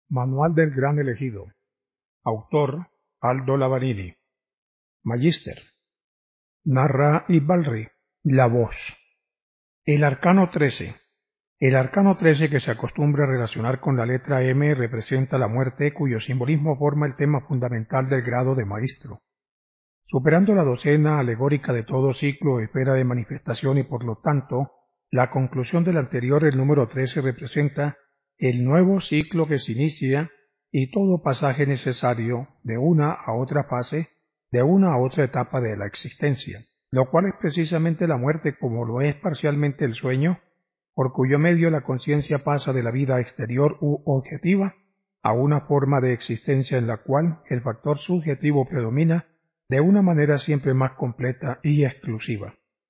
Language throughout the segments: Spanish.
Manual del Gran Elegido. Autor Aldo Lavarini. Magister. Narra Ibalri. La voz. El arcano 13. El arcano 13, que se acostumbra a relacionar con la letra M, representa la muerte, cuyo simbolismo forma el tema fundamental del grado de maestro. Superando la docena alegórica de todo ciclo o esfera de manifestación y por lo tanto, la conclusión del anterior, el número 13 representa el nuevo ciclo que se inicia y todo pasaje necesario de una a otra fase, de una a otra etapa de la existencia, lo cual es precisamente la muerte, como lo es parcialmente el sueño, por cuyo medio la conciencia pasa de la vida exterior u objetiva a una forma de existencia en la cual el factor subjetivo predomina de una manera siempre más completa y exclusiva.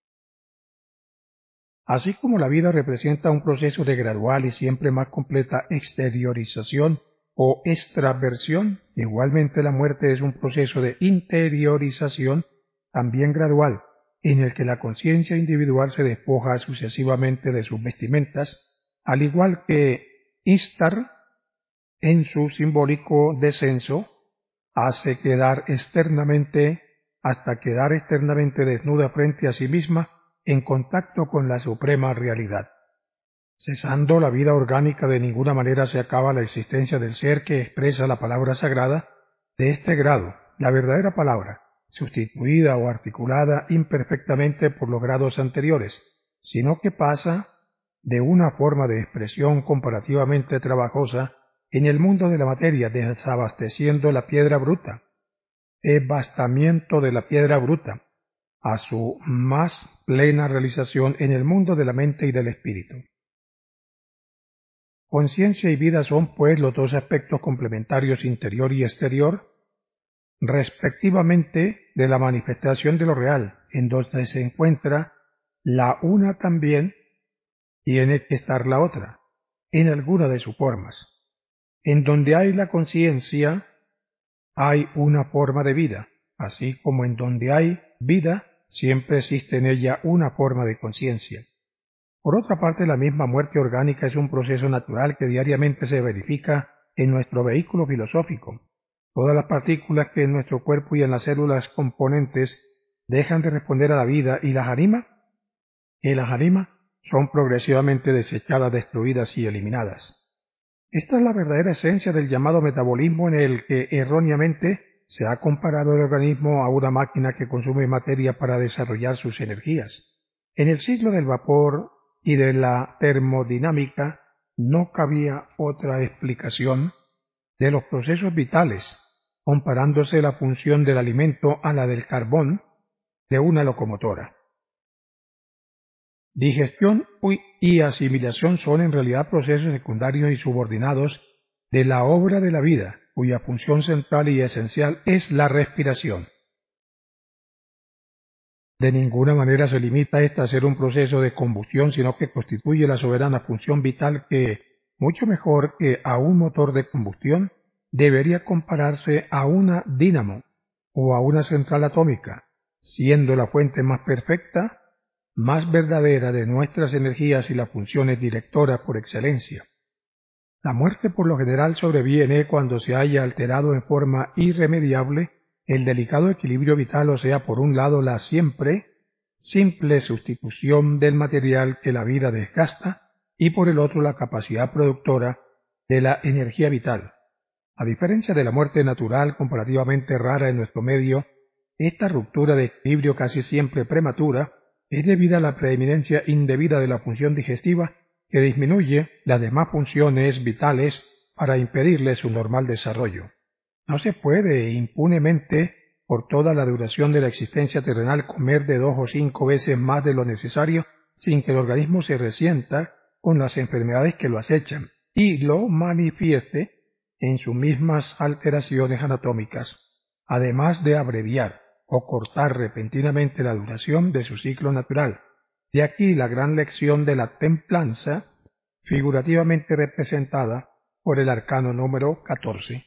Así como la vida representa un proceso de gradual y siempre más completa exteriorización o extraversión, igualmente la muerte es un proceso de interiorización también gradual, en el que la conciencia individual se despoja sucesivamente de sus vestimentas, al igual que Istar, en su simbólico descenso, hace quedar externamente hasta quedar externamente desnuda frente a sí misma en contacto con la suprema realidad. Cesando la vida orgánica, de ninguna manera se acaba la existencia del ser que expresa la palabra sagrada de este grado, la verdadera palabra, sustituida o articulada imperfectamente por los grados anteriores, sino que pasa de una forma de expresión comparativamente trabajosa en el mundo de la materia, desabasteciendo la piedra bruta, evastamiento de la piedra bruta, a su más plena realización en el mundo de la mente y del espíritu. Conciencia y vida son, pues, los dos aspectos complementarios interior y exterior, respectivamente, de la manifestación de lo real, en donde se encuentra la una también tiene que estar la otra, en alguna de sus formas. En donde hay la conciencia, hay una forma de vida, así como en donde hay vida, siempre existe en ella una forma de conciencia. Por otra parte, la misma muerte orgánica es un proceso natural que diariamente se verifica en nuestro vehículo filosófico. Todas las partículas que en nuestro cuerpo y en las células componentes dejan de responder a la vida y las anima, son progresivamente desechadas, destruidas y eliminadas. Esta es la verdadera esencia del llamado metabolismo, en el que erróneamente se ha comparado el organismo a una máquina que consume materia para desarrollar sus energías. En el siglo del vapor y de la termodinámica no cabía otra explicación de los procesos vitales, comparándose la función del alimento a la del carbón de una locomotora. Digestión y asimilación son en realidad procesos secundarios y subordinados de la obra de la vida, cuya función central y esencial es la respiración. De ninguna manera se limita esta a ser un proceso de combustión, sino que constituye la soberana función vital que, mucho mejor que a un motor de combustión, debería compararse a una dínamo o a una central atómica, siendo la fuente más perfecta, más verdadera de nuestras energías y las funciones directoras por excelencia. La muerte por lo general sobreviene cuando se haya alterado en forma irremediable el delicado equilibrio vital, o sea, por un lado la siempre simple sustitución del material que la vida desgasta y por el otro la capacidad productora de la energía vital. A diferencia de la muerte natural comparativamente rara en nuestro medio, esta ruptura de equilibrio casi siempre prematura es debida a la preeminencia indebida de la función digestiva, que disminuye las demás funciones vitales para impedirle su normal desarrollo. No se puede impunemente, por toda la duración de la existencia terrenal, comer de 2 o 5 veces más de lo necesario sin que el organismo se resienta con las enfermedades que lo acechan y lo manifieste en sus mismas alteraciones anatómicas, además de abreviar o cortar repentinamente la duración de su ciclo natural. De aquí la gran lección de la templanza, figurativamente representada por el arcano número 14.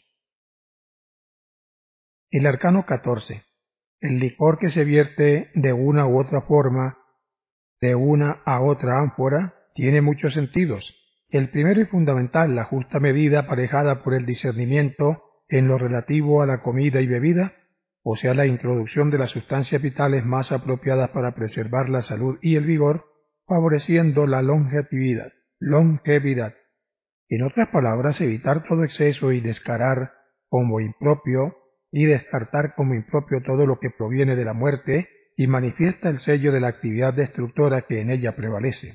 El arcano 14. El licor que se vierte de una u otra forma, de una a otra ánfora, tiene muchos sentidos, El primero y fundamental, la justa medida aparejada por el discernimiento en lo relativo a la comida y bebida, o sea, la introducción de las sustancias vitales más apropiadas para preservar la salud y el vigor, favoreciendo la longevidad. En otras palabras, evitar todo exceso y descartar como impropio todo lo que proviene de la muerte y manifiesta el sello de la actividad destructora que en ella prevalece.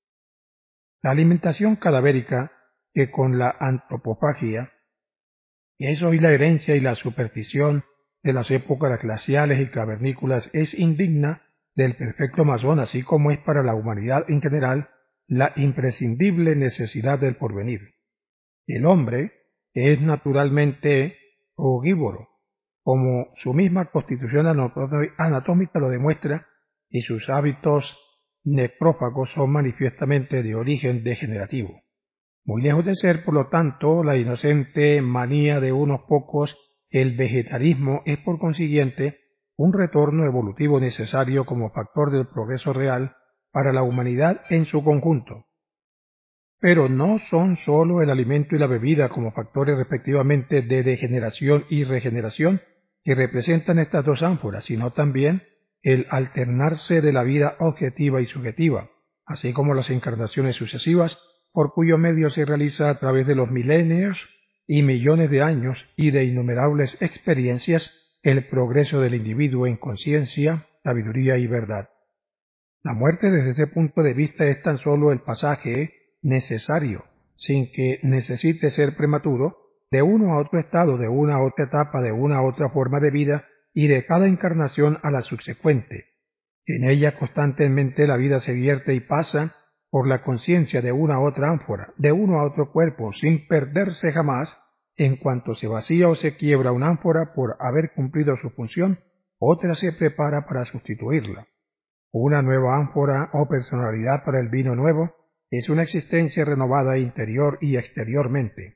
La alimentación cadavérica, que con la antropofagia es hoy la herencia y la superstición de las épocas glaciales y cavernícolas, es indigna del perfecto masón, así como es para la humanidad en general la imprescindible necesidad del porvenir. El hombre es naturalmente frugívoro, como su misma constitución anatómica lo demuestra, y sus hábitos necrófagos son manifiestamente de origen degenerativo. Muy lejos de ser, por lo tanto, la inocente manía de unos pocos, el vegetarismo es, por consiguiente, un retorno evolutivo necesario como factor del progreso real para la humanidad en su conjunto. Pero no son sólo el alimento y la bebida como factores respectivamente de degeneración y regeneración que representan estas dos ánforas, sino también el alternarse de la vida objetiva y subjetiva, así como las encarnaciones sucesivas, por cuyo medio se realiza a través de los milenios y millones de años y de innumerables experiencias el progreso del individuo en conciencia, sabiduría y verdad. La muerte desde ese punto de vista es tan solo el pasaje necesario, sin que necesite ser prematuro, de uno a otro estado, de una a otra etapa, de una a otra forma de vida y de cada encarnación a la subsecuente. En ella constantemente la vida se vierte y pasa por la conciencia de una a otra ánfora, de uno a otro cuerpo, sin perderse jamás. En cuanto se vacía o se quiebra una ánfora por haber cumplido su función, otra se prepara para sustituirla. Una nueva ánfora o personalidad para el vino nuevo es una existencia renovada interior y exteriormente.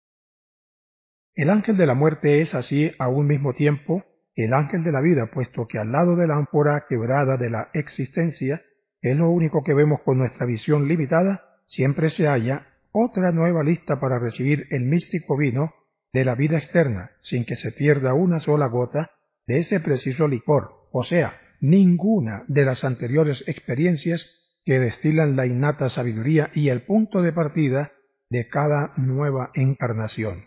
El ángel de la muerte es así a un mismo tiempo el ángel de la vida, puesto que al lado de la ánfora quebrada de la existencia, es lo único que vemos con nuestra visión limitada, siempre se halla otra nueva lista para recibir el místico vino de la vida externa, sin que se pierda una sola gota de ese preciso licor, o sea, ninguna de las anteriores experiencias que destilan la innata sabiduría y el punto de partida de cada nueva encarnación.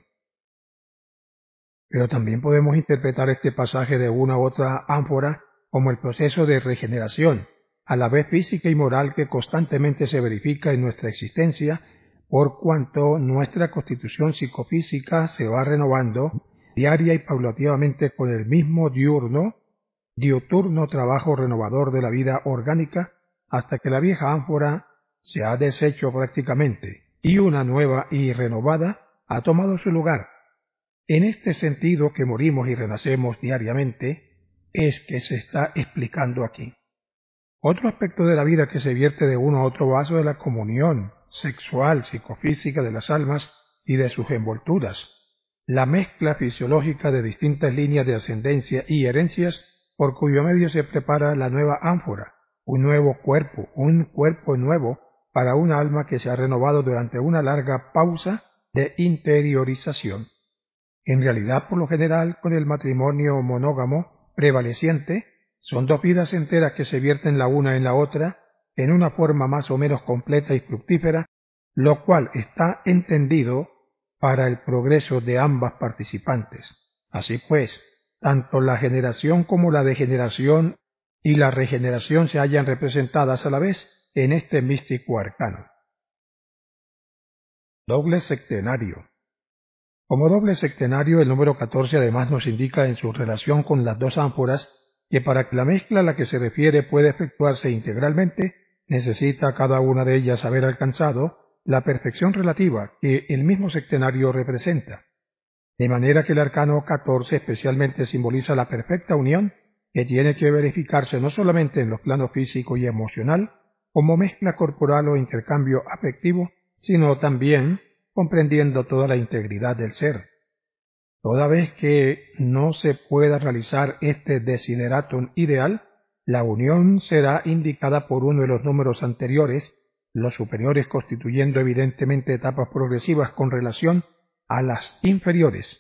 Pero también podemos interpretar este pasaje de una u otra ánfora como el proceso de regeneración, a la vez física y moral, que constantemente se verifica en nuestra existencia, por cuanto nuestra constitución psicofísica se va renovando diaria y paulativamente con el mismo diuturno trabajo renovador de la vida orgánica, hasta que la vieja ánfora se ha deshecho prácticamente y una nueva y renovada ha tomado su lugar. En este sentido que morimos y renacemos diariamente, es que se está explicando aquí. Otro aspecto de la vida que se vierte de uno a otro vaso es la comunión sexual, psicofísica de las almas y de sus envolturas, la mezcla fisiológica de distintas líneas de ascendencia y herencias por cuyo medio se prepara la nueva ánfora, un nuevo cuerpo, un cuerpo nuevo para un alma que se ha renovado durante una larga pausa de interiorización. En realidad, por lo general, con el matrimonio monógamo prevaleciente, son dos vidas enteras que se vierten la una en la otra en una forma más o menos completa y fructífera, lo cual está entendido para el progreso de ambas participantes. Así pues, tanto la generación como la degeneración y la regeneración se hallan representadas a la vez en este místico arcano. Doble sectenario. Como doble sectenario, el número 14 además nos indica en su relación con las dos ánforas que para que la mezcla a la que se refiere pueda efectuarse integralmente, necesita cada una de ellas haber alcanzado la perfección relativa que el mismo sectenario representa. De manera que el arcano 14 especialmente simboliza la perfecta unión que tiene que verificarse no solamente en los planos físico y emocional, como mezcla corporal o intercambio afectivo, sino también comprendiendo toda la integridad del ser. Toda vez que no se pueda realizar este desideratum ideal, la unión será indicada por uno de los números anteriores, los superiores constituyendo evidentemente etapas progresivas con relación a las inferiores.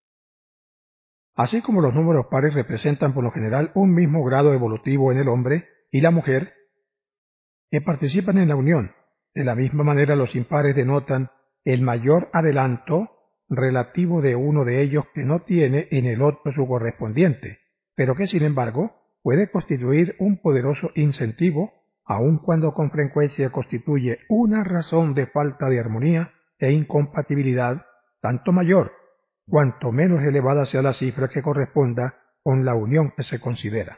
Así como los números pares representan por lo general un mismo grado evolutivo en el hombre y la mujer que participan en la unión, de la misma manera los impares denotan el mayor adelanto relativo de uno de ellos que no tiene en el otro su correspondiente, pero que sin embargo puede constituir un poderoso incentivo, aun cuando con frecuencia constituye una razón de falta de armonía e incompatibilidad, tanto mayor cuanto menos elevada sea la cifra que corresponda con la unión que se considera.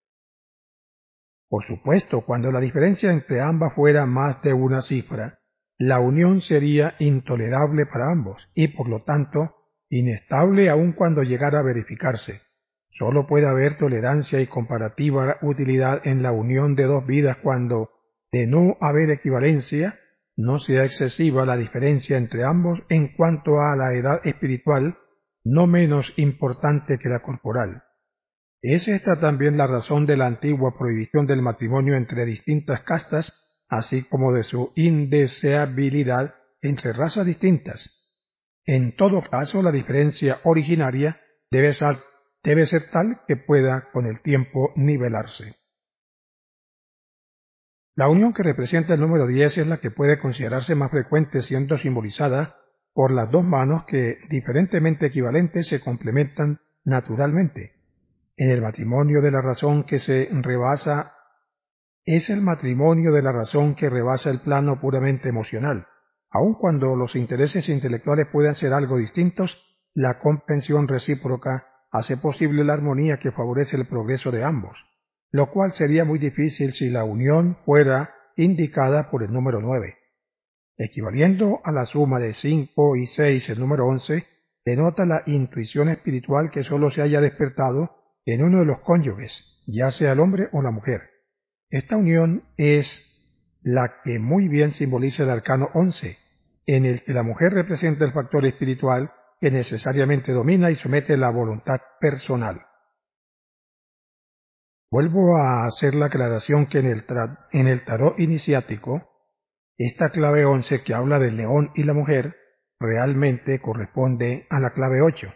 Por supuesto, cuando la diferencia entre ambas fuera más de una cifra, la unión sería intolerable para ambos y, por lo tanto, inestable aun cuando llegara a verificarse. Solo puede haber tolerancia y comparativa utilidad en la unión de dos vidas cuando, de no haber equivalencia, no sea excesiva la diferencia entre ambos en cuanto a la edad espiritual, no menos importante que la corporal. Es esta también la razón de la antigua prohibición del matrimonio entre distintas castas, así como de su indeseabilidad entre razas distintas. En todo caso, la diferencia originaria debe ser tal que pueda con el tiempo nivelarse. La unión que representa el número 10 es la que puede considerarse más frecuente, siendo simbolizada por las dos manos que, diferentemente equivalentes, se complementan naturalmente. En el matrimonio de la razón que se rebasa es el matrimonio de la razón que rebasa el plano puramente emocional. Aun cuando los intereses intelectuales puedan ser algo distintos, la comprensión recíproca hace posible la armonía que favorece el progreso de ambos, lo cual sería muy difícil si la unión fuera indicada por el número 9. Equivaliendo a la suma de 5 y 6 el número 11, denota la intuición espiritual que sólo se haya despertado en uno de los cónyuges, ya sea el hombre o la mujer. Esta unión es la que muy bien simboliza el arcano 11, en el que la mujer representa el factor espiritual que necesariamente domina y somete la voluntad personal. Vuelvo a hacer la aclaración que en el tarot iniciático, esta clave 11 que habla del león y la mujer realmente corresponde a la clave 8.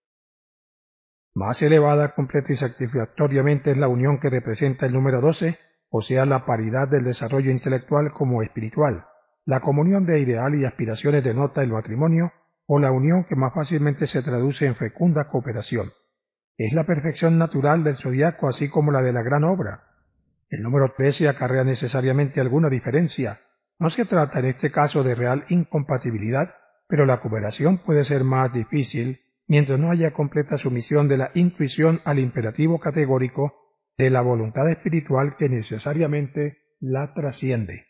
Más elevada, completa y satisfactoriamente es la unión que representa el número 12, o sea, la paridad del desarrollo intelectual como espiritual. La comunión de ideal y aspiraciones denota el matrimonio o la unión que más fácilmente se traduce en fecunda cooperación. Es la perfección natural del zodiaco así como la de la gran obra. El número 13 acarrea necesariamente alguna diferencia. No se trata en este caso de real incompatibilidad, pero la cooperación puede ser más difícil mientras no haya completa sumisión de la intuición al imperativo categórico de la voluntad espiritual que necesariamente la trasciende.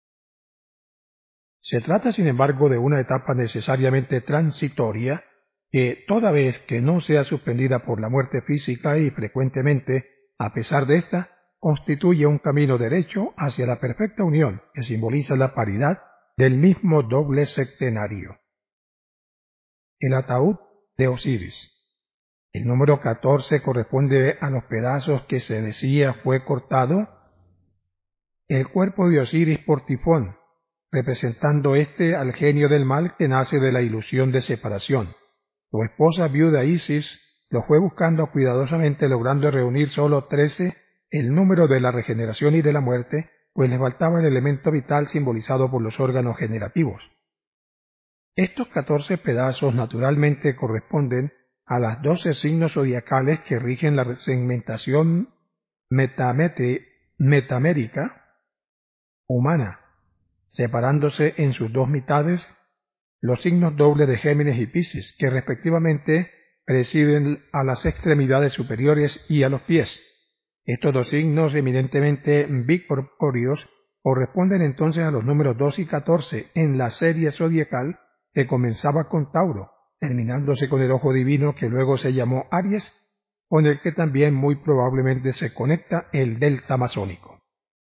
Se trata, sin embargo, de una etapa necesariamente transitoria que, toda vez que no sea suspendida por la muerte física y frecuentemente, a pesar de esta, constituye un camino derecho hacia la perfecta unión que simboliza la paridad del mismo doble septenario. El ataúd de Osiris. El número 14 corresponde a los pedazos que se decía fue cortado el cuerpo de Osiris por Tifón, representando al genio del mal que nace de la ilusión de separación. Su esposa viuda Isis lo fue buscando cuidadosamente, logrando reunir solo 13, el número de la regeneración y de la muerte, pues le faltaba el elemento vital simbolizado por los órganos generativos. Estos 14 pedazos naturalmente corresponden a las 12 signos zodiacales que rigen la segmentación metamérica humana, separándose en sus dos mitades los signos dobles de Géminis y Piscis, que respectivamente presiden a las extremidades superiores y a los pies. Estos dos signos eminentemente bicorpóreos corresponden entonces a los números 2 y 14 en la serie zodiacal que comenzaba con Tauro, terminándose con el ojo divino que luego se llamó Aries, con el que también muy probablemente se conecta el delta masónico.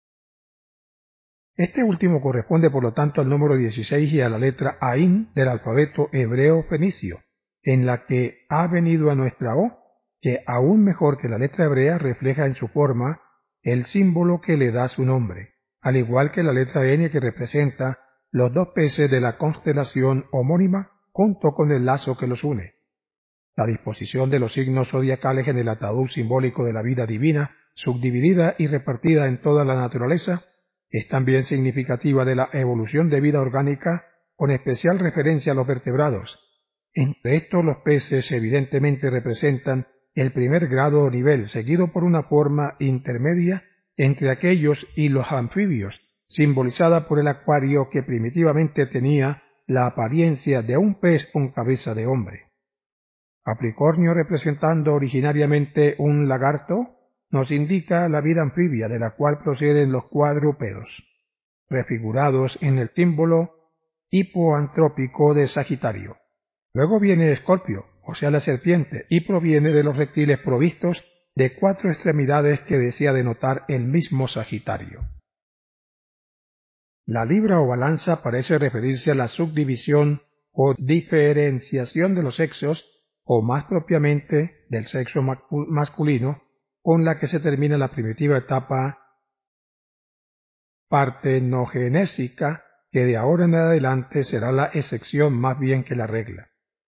Este último corresponde por lo tanto al número 16 y a la letra Ain del alfabeto hebreo fenicio, en la que ha venido a nuestra O, que aún mejor que la letra hebrea refleja en su forma el símbolo que le da su nombre. al igual que la letra N que representa los dos peces de la constelación homónima junto con el lazo que los une. La disposición de los signos zodiacales en el ataúd simbólico de la vida divina, subdividida y repartida en toda la naturaleza, es también significativa de la evolución de vida orgánica, con especial referencia a los vertebrados. Entre estos, los peces evidentemente representan el primer grado o nivel, seguido por una forma intermedia entre aquellos y los anfibios, simbolizada por el acuario que primitivamente tenía la apariencia de un pez con cabeza de hombre. Capricornio, representando originariamente un lagarto, nos indica la vida anfibia de la cual proceden los cuadrúpedos, prefigurados en el símbolo hipoantrópico de Sagitario. Luego viene Escorpio, o sea la serpiente, y proviene de los reptiles provistos de 4 extremidades que desea denotar el mismo Sagitario. La libra o balanza parece referirse a la subdivisión o diferenciación de los sexos, o más propiamente del sexo masculino, con la que se termina la primitiva etapa partenogenésica, que de ahora en adelante será la excepción más bien que la regla.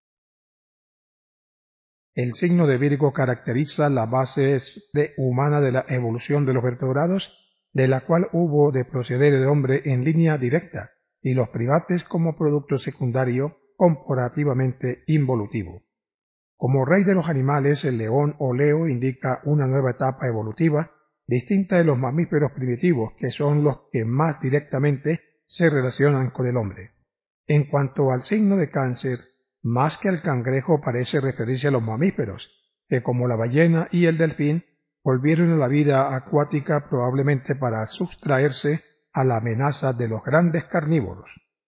El signo de Virgo caracteriza la base humana de la evolución de los vertebrados, de la cual hubo de proceder el hombre en línea directa, y los primates como producto secundario comparativamente involutivo. Como rey de los animales, el león o leo indica una nueva etapa evolutiva, distinta de los mamíferos primitivos, que son los que más directamente se relacionan con el hombre. En cuanto al signo de Cáncer, más que al cangrejo parece referirse a los mamíferos, que como la ballena y el delfín, volvieron a la vida acuática probablemente para sustraerse a la amenaza de los grandes carnívoros.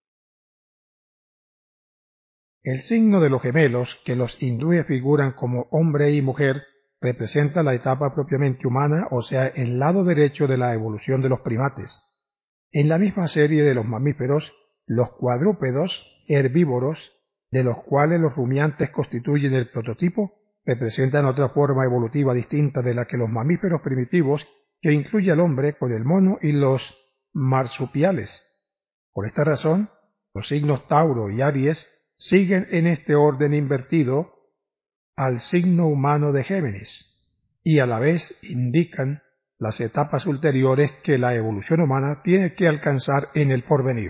El signo de los gemelos, que los hindúes figuran como hombre y mujer, representa la etapa propiamente humana, o sea, el lado derecho de la evolución de los primates. En la misma serie de los mamíferos, los cuadrúpedos herbívoros, de los cuales los rumiantes constituyen el prototipo, representan otra forma evolutiva distinta de la que los mamíferos primitivos, que incluye al hombre con el mono y los marsupiales. Por esta razón, los signos Tauro y Aries siguen en este orden invertido al signo humano de Géminis, y a la vez indican las etapas ulteriores que la evolución humana tiene que alcanzar en el porvenir.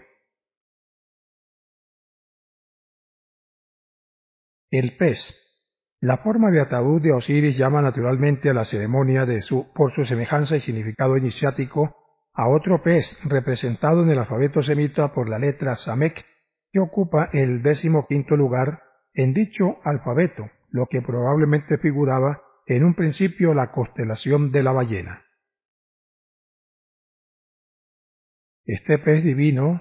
El pez. La forma de ataúd de Osiris llama naturalmente a la ceremonia por su semejanza y significado iniciático a otro pez representado en el alfabeto semita por la letra Samek, que ocupa el 15º lugar en dicho alfabeto, lo que probablemente figuraba en un principio la constelación de la ballena. Este pez divino,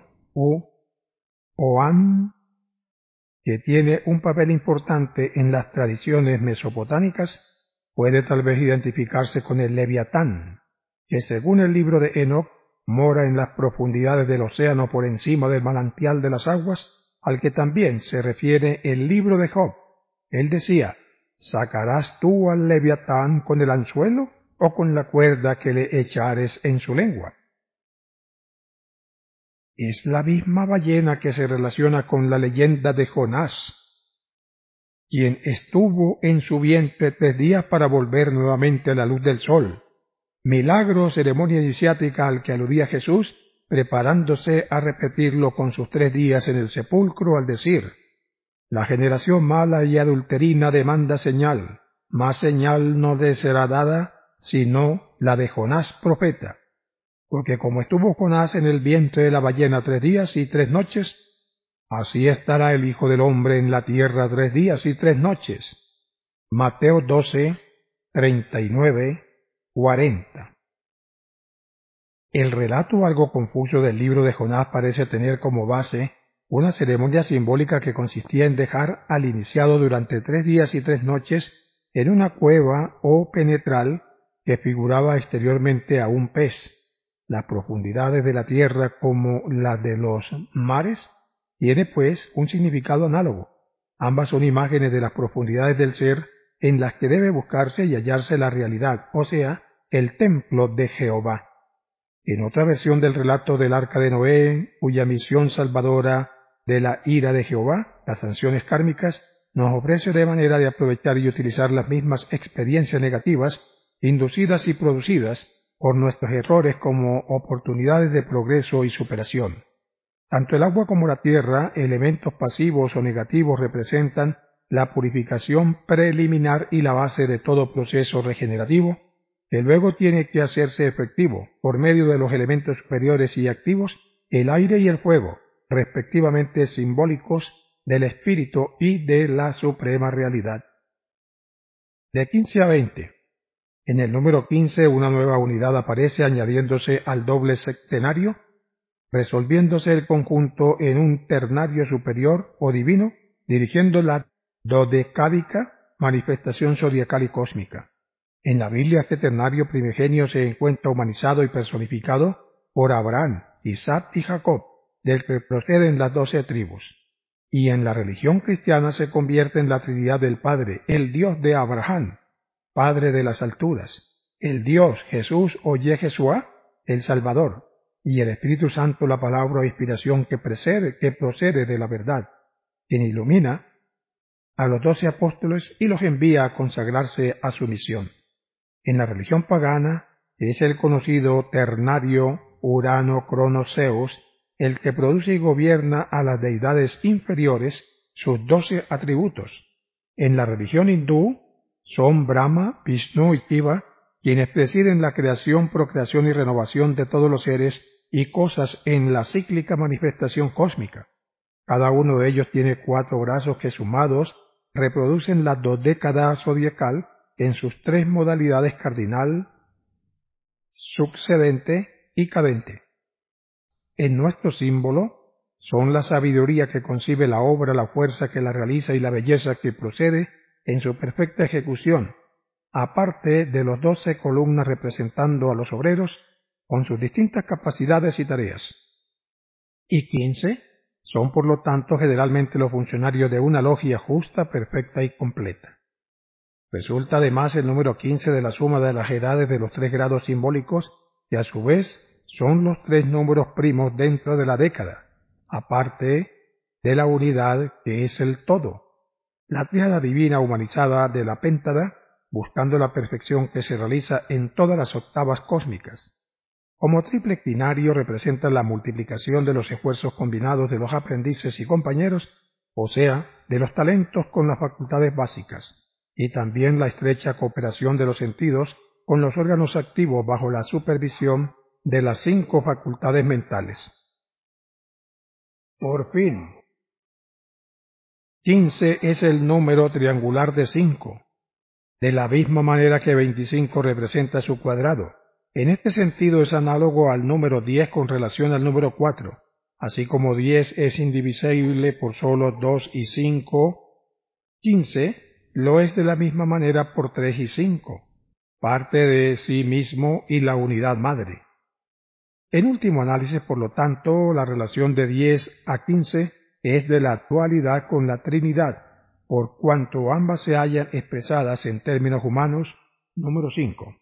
Oan, que tiene un papel importante en las tradiciones mesopotámicas, puede tal vez identificarse con el Leviatán, que según el libro de Enoc mora en las profundidades del océano por encima del manantial de las aguas, al que también se refiere el libro de Job. Él decía: ¿sacarás tú al Leviatán con el anzuelo o con la cuerda que le echares en su lengua? Es la misma ballena que se relaciona con la leyenda de Jonás, quien estuvo en su vientre 3 días para volver nuevamente a la luz del sol. Milagro o ceremonia iniciática al que aludía Jesús, preparándose a repetirlo con sus 3 días en el sepulcro al decir: la generación mala y adulterina demanda señal, más señal no le será dada, sino la de Jonás profeta. Porque como estuvo Jonás en el vientre de la ballena 3 días y 3 noches, así estará el Hijo del Hombre en la tierra 3 días y 3 noches. Mateo 12, 39, 40. El relato algo confuso del libro de Jonás parece tener como base una ceremonia simbólica que consistía en dejar al iniciado durante 3 días y 3 noches en una cueva o penetral que figuraba exteriormente a un pez. Las profundidades de la tierra como las de los mares tiene pues un significado análogo. Ambas son imágenes de las profundidades del ser en las que debe buscarse y hallarse la realidad, o sea, el templo de Jehová. En otra versión del relato del Arca de Noé, cuya misión salvadora de la ira de Jehová, las sanciones kármicas, nos ofrece de manera de aprovechar y utilizar las mismas experiencias negativas, inducidas y producidas por nuestros errores como oportunidades de progreso y superación. Tanto el agua como la tierra, elementos pasivos o negativos, representan la purificación preliminar y la base de todo proceso regenerativo, que luego tiene que hacerse efectivo por medio de los elementos superiores y activos, el aire y el fuego, respectivamente simbólicos del espíritu y de la suprema realidad. De 15 a 20. En el número 15 una nueva unidad aparece añadiéndose al doble septenario, resolviéndose el conjunto en un ternario superior o divino, dirigiendo la dodecádica manifestación zodiacal y cósmica. En la Biblia este ternario primigenio se encuentra humanizado y personificado por Abraham, Isaac y Jacob, del que proceden las 12 tribus. Y en la religión cristiana se convierte en la Trinidad del Padre, el Dios de Abraham, Padre de las alturas, el Dios Jesús o Yeshua, el Salvador, y el Espíritu Santo, la palabra o inspiración que procede de la verdad, quien ilumina a los 12 apóstoles y los envía a consagrarse a su misión. En la religión pagana es el conocido ternario Urano Cronos Zeus el que produce y gobierna a las deidades inferiores sus 12 atributos. En la religión hindú son Brahma, Vishnu y Shiva quienes presiden la creación, procreación y renovación de todos los seres y cosas en la cíclica manifestación cósmica. Cada uno de ellos tiene 4 brazos que sumados reproducen la dodécada zodiacal en sus 3 modalidades cardinal, succedente y cadente. En nuestro símbolo son la sabiduría que concibe la obra, la fuerza que la realiza y la belleza que procede en su perfecta ejecución, aparte de los 12 columnas representando a los obreros con sus distintas capacidades y tareas. Y 15 son por lo tanto generalmente los funcionarios de una logia justa, perfecta y completa. Resulta además el número 15 de la suma de las edades de los 3 grados simbólicos, que a su vez son los 3 números primos dentro de la década, aparte de la unidad que es el todo, la tríada divina humanizada de la péntada, buscando la perfección que se realiza en todas las octavas cósmicas. Como triple equinario representa la multiplicación de los esfuerzos combinados de los aprendices y compañeros, o sea, de los talentos con las facultades básicas, y también la estrecha cooperación de los sentidos con los órganos activos bajo la supervisión de las 5 facultades mentales. Por fin, 15 es el número triangular de 5, de la misma manera que 25 representa su cuadrado. En este sentido es análogo al número 10 con relación al número 4, así como 10 es indivisible por solo 2 y 5, 15 lo es de la misma manera por 3 y 5, parte de sí mismo y la unidad madre. En último análisis, por lo tanto, la relación de 10 a 15 es de la actualidad con la Trinidad, por cuanto ambas se hallan expresadas en términos humanos, número 5.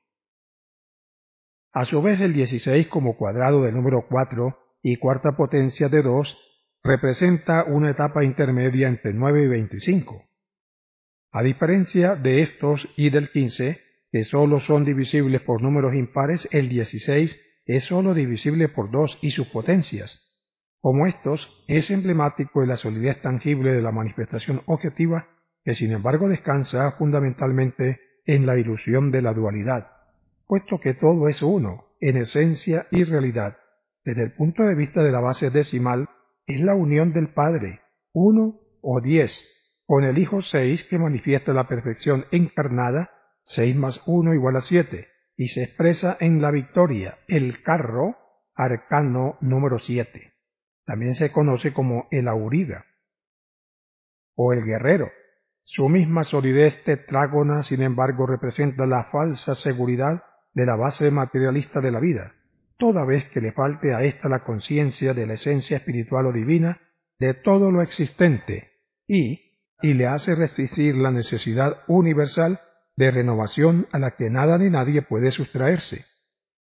A su vez, el 16 como cuadrado del número 4 y cuarta potencia de 2 representa una etapa intermedia entre 9 y 25. A diferencia de estos y del 15, que solo son divisibles por números impares, el 16 es solo divisible por 2 y sus potencias. Como estos, es emblemático de la solidez tangible de la manifestación objetiva, que sin embargo descansa fundamentalmente en la ilusión de la dualidad, puesto que todo es uno, en esencia y realidad. Desde el punto de vista de la base decimal, es la unión del Padre, 1 o 10, con el Hijo 6 que manifiesta la perfección encarnada, 6 más 1 igual a 7, y se expresa en la victoria, el carro, arcano número 7. También se conoce como el auriga, o el guerrero. Su misma solidez tetrágona, sin embargo, representa la falsa seguridad de la base materialista de la vida, toda vez que le falte a ésta la conciencia de la esencia espiritual o divina de todo lo existente, y le hace resistir la necesidad universal de renovación a la que nada ni nadie puede sustraerse.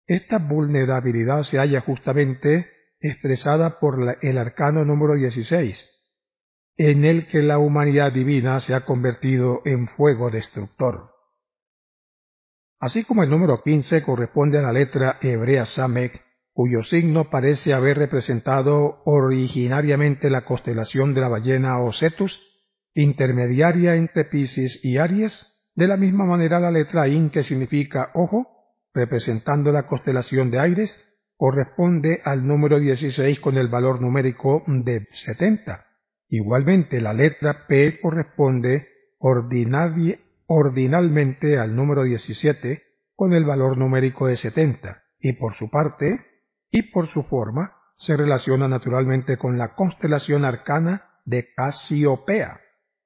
Esta vulnerabilidad se halla justamente expresada por el arcano número 16, en el que la humanidad divina se ha convertido en fuego destructor. Así como el número 15 corresponde a la letra hebrea Samek, cuyo signo parece haber representado originariamente la constelación de la ballena o Cetus, intermediaria entre Piscis y Aries, de la misma manera la letra In, que significa ojo, representando la constelación de Aries, corresponde al número 16 con el valor numérico de 70. Igualmente la letra P corresponde ordinalmente al número 17 con el valor numérico de 70, y por su parte, y por su forma, se relaciona naturalmente con la constelación arcana de Casiopea.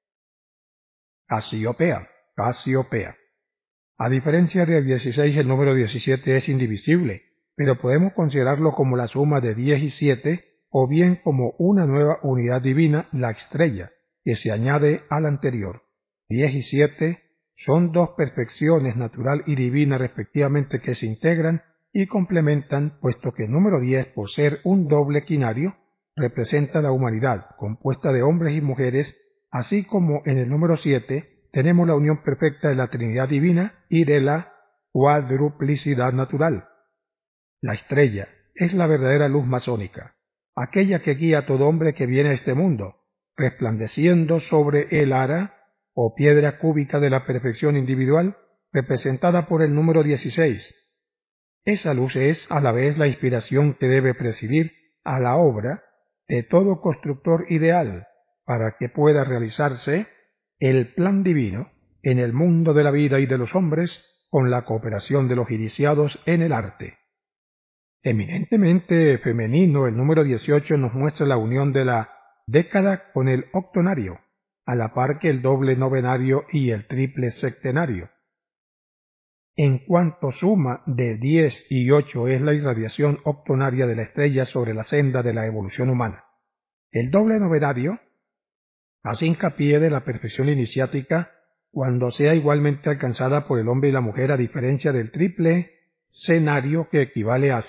Casiopea. A diferencia del 16, el número 17 es indivisible, pero podemos considerarlo como la suma de 10 y 7, o bien como una nueva unidad divina, la estrella, que se añade a la anterior. 10 y 7 son dos perfecciones natural y divina respectivamente que se integran y complementan, puesto que el número 10, por ser un doble quinario, representa la humanidad, compuesta de hombres y mujeres, así como en el número 7 tenemos la unión perfecta de la Trinidad divina y de la cuadruplicidad natural. La estrella es la verdadera luz masónica, aquella que guía a todo hombre que viene a este mundo, resplandeciendo sobre el ara o piedra cúbica de la perfección individual, representada por el número 16. Esa luz es a la vez la inspiración que debe presidir a la obra de todo constructor ideal, para que pueda realizarse el plan divino en el mundo de la vida y de los hombres con la cooperación de los iniciados en el arte. Eminentemente femenino, el número 18 nos muestra la unión de la década con el octonario, a la par que el doble novenario y el triple sextenario. En cuanto suma de 10 y 8 es la irradiación octonaria de la estrella sobre la senda de la evolución humana. El doble novenario hace hincapié de la perfección iniciática cuando sea igualmente alcanzada por el hombre y la mujer, a diferencia del triple senario, que equivale a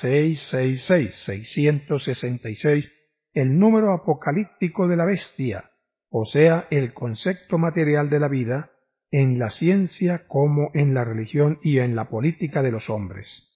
666, el número apocalíptico de la bestia, o sea, el concepto material de la vida en la ciencia como en la religión y en la política de los hombres.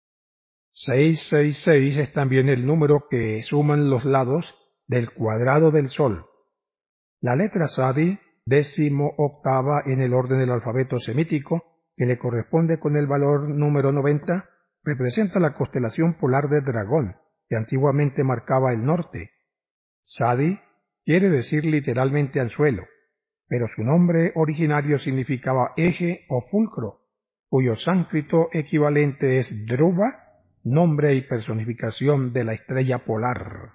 666 es también el número que suman los lados del cuadrado del Sol. La letra Sadi, 18ª en el orden del alfabeto semítico, que le corresponde con el valor número 90, representa la constelación polar del dragón, que antiguamente marcaba el norte. Sadi quiere decir literalmente anzuelo, pero su nombre originario significaba eje o fulcro, cuyo sánscrito equivalente es Dhruva, nombre y personificación de la estrella polar.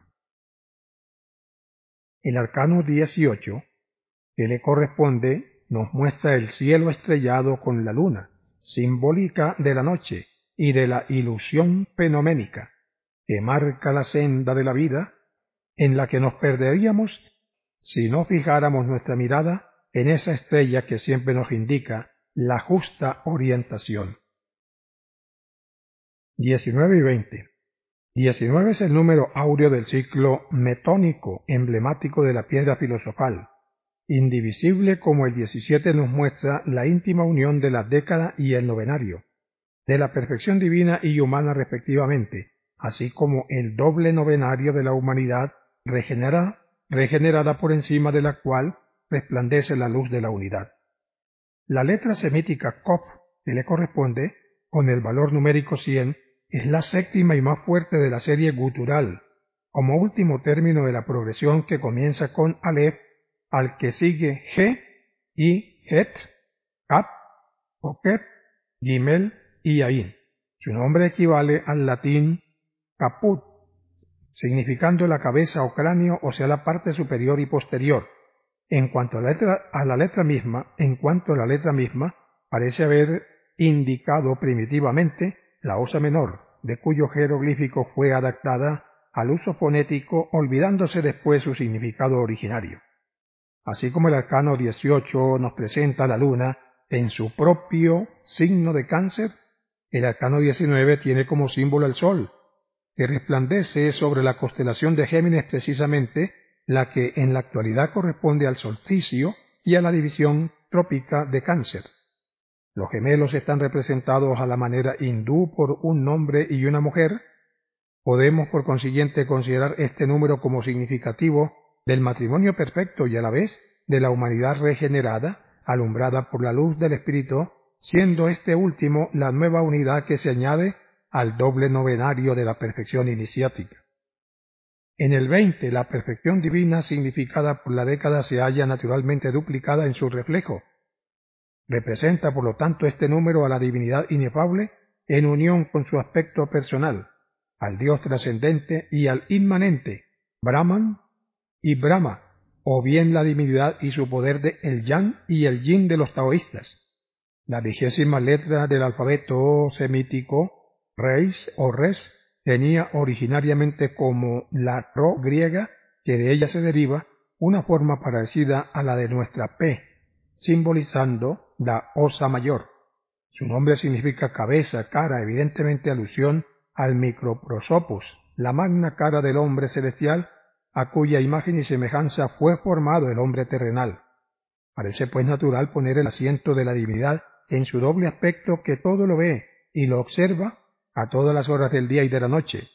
El arcano 18, que le corresponde, nos muestra el cielo estrellado con la luna, simbólica de la noche y de la ilusión fenoménica, que marca la senda de la vida, en la que nos perderíamos si no fijáramos nuestra mirada en esa estrella que siempre nos indica la justa orientación. 19 y 20. 19 es el número áureo del ciclo metónico, emblemático de la piedra filosofal. Indivisible como el 17 nos muestra la íntima unión de la década y el novenario, de la perfección divina y humana respectivamente, así como el doble novenario de la humanidad regenerada por encima de la cual resplandece la luz de la unidad. La letra semítica Kop, que le corresponde, con el valor numérico 100, es la séptima y más fuerte de la serie gutural, como último término de la progresión que comienza con Aleph, al que sigue G y Het, Kaf, Okep, Gimel y Ain. Su nombre equivale al latín caput, significando la cabeza o cráneo, o sea, la parte superior y posterior. En cuanto a la letra misma, parece haber indicado primitivamente la osa menor, de cuyo jeroglífico fue adaptada al uso fonético, olvidándose después su significado originario. Así como el arcano 18 nos presenta a la luna en su propio signo de Cáncer, El arcano 19 tiene como símbolo el sol, que resplandece sobre la constelación de Géminis, precisamente la que en la actualidad corresponde al solsticio y a la división trópica de Cáncer. Los gemelos están representados a la manera hindú por un hombre y una mujer. Podemos por consiguiente considerar este número como significativo del matrimonio perfecto y a la vez de la humanidad regenerada, alumbrada por la luz del Espíritu, siendo este último la nueva unidad que se añade al doble novenario de la perfección iniciática. En el 20, la perfección divina significada por la década se halla naturalmente duplicada en su reflejo. Representa, por lo tanto, este número a la divinidad inefable en unión con su aspecto personal, al Dios trascendente y al inmanente, Brahman y Brahma, o bien la divinidad y su poder de el Yang y el Yin de los taoístas. La 20ª letra del alfabeto semítico, Reis o Res, tenía originariamente como la Ro griega, que de ella se deriva, una forma parecida a la de nuestra P, simbolizando la Osa mayor. Su nombre significa cabeza, cara, evidentemente alusión al microprosopus, la magna cara del hombre celestial, a cuya imagen y semejanza fue formado el hombre terrenal. Parece pues natural poner el asiento de la divinidad en su doble aspecto, que todo lo ve y lo observa a todas las horas del día y de la noche.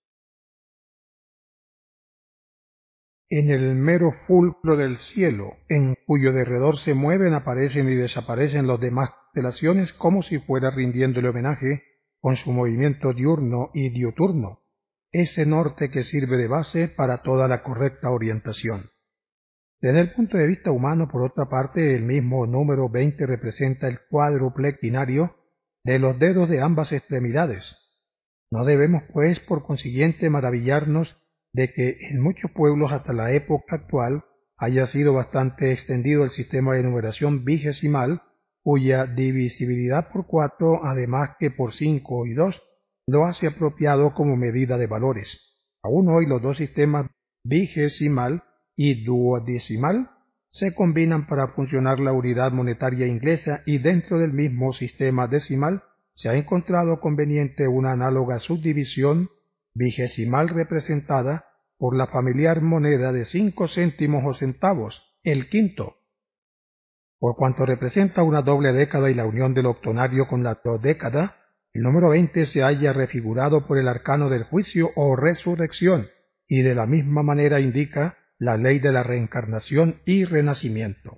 En el mero fulcro del cielo, en cuyo derredor se mueven, aparecen y desaparecen las demás constelaciones, como si fuera rindiéndole homenaje con su movimiento diurno y diuturno, ese norte que sirve de base para toda la correcta orientación. Desde el punto de vista humano, por otra parte, el mismo número 20 representa el cuádruple equinario de los dedos de ambas extremidades. No debemos, pues, por consiguiente, maravillarnos de que en muchos pueblos hasta la época actual haya sido bastante extendido el sistema de numeración vigesimal, cuya divisibilidad por 4, además que por 5 y 2, lo hace apropiado como medida de valores. Aún hoy los dos sistemas vigesimal y duodecimal se combinan para funcionar la unidad monetaria inglesa, y dentro del mismo sistema decimal se ha encontrado conveniente una análoga subdivisión vigesimal representada por la familiar moneda de 5 céntimos o centavos, el quinto. Por cuanto representa una doble década y la unión del octonario con la dodécada, el número 20 se halla refigurado por el arcano del juicio o resurrección, y de la misma manera indica la ley de la reencarnación y renacimiento.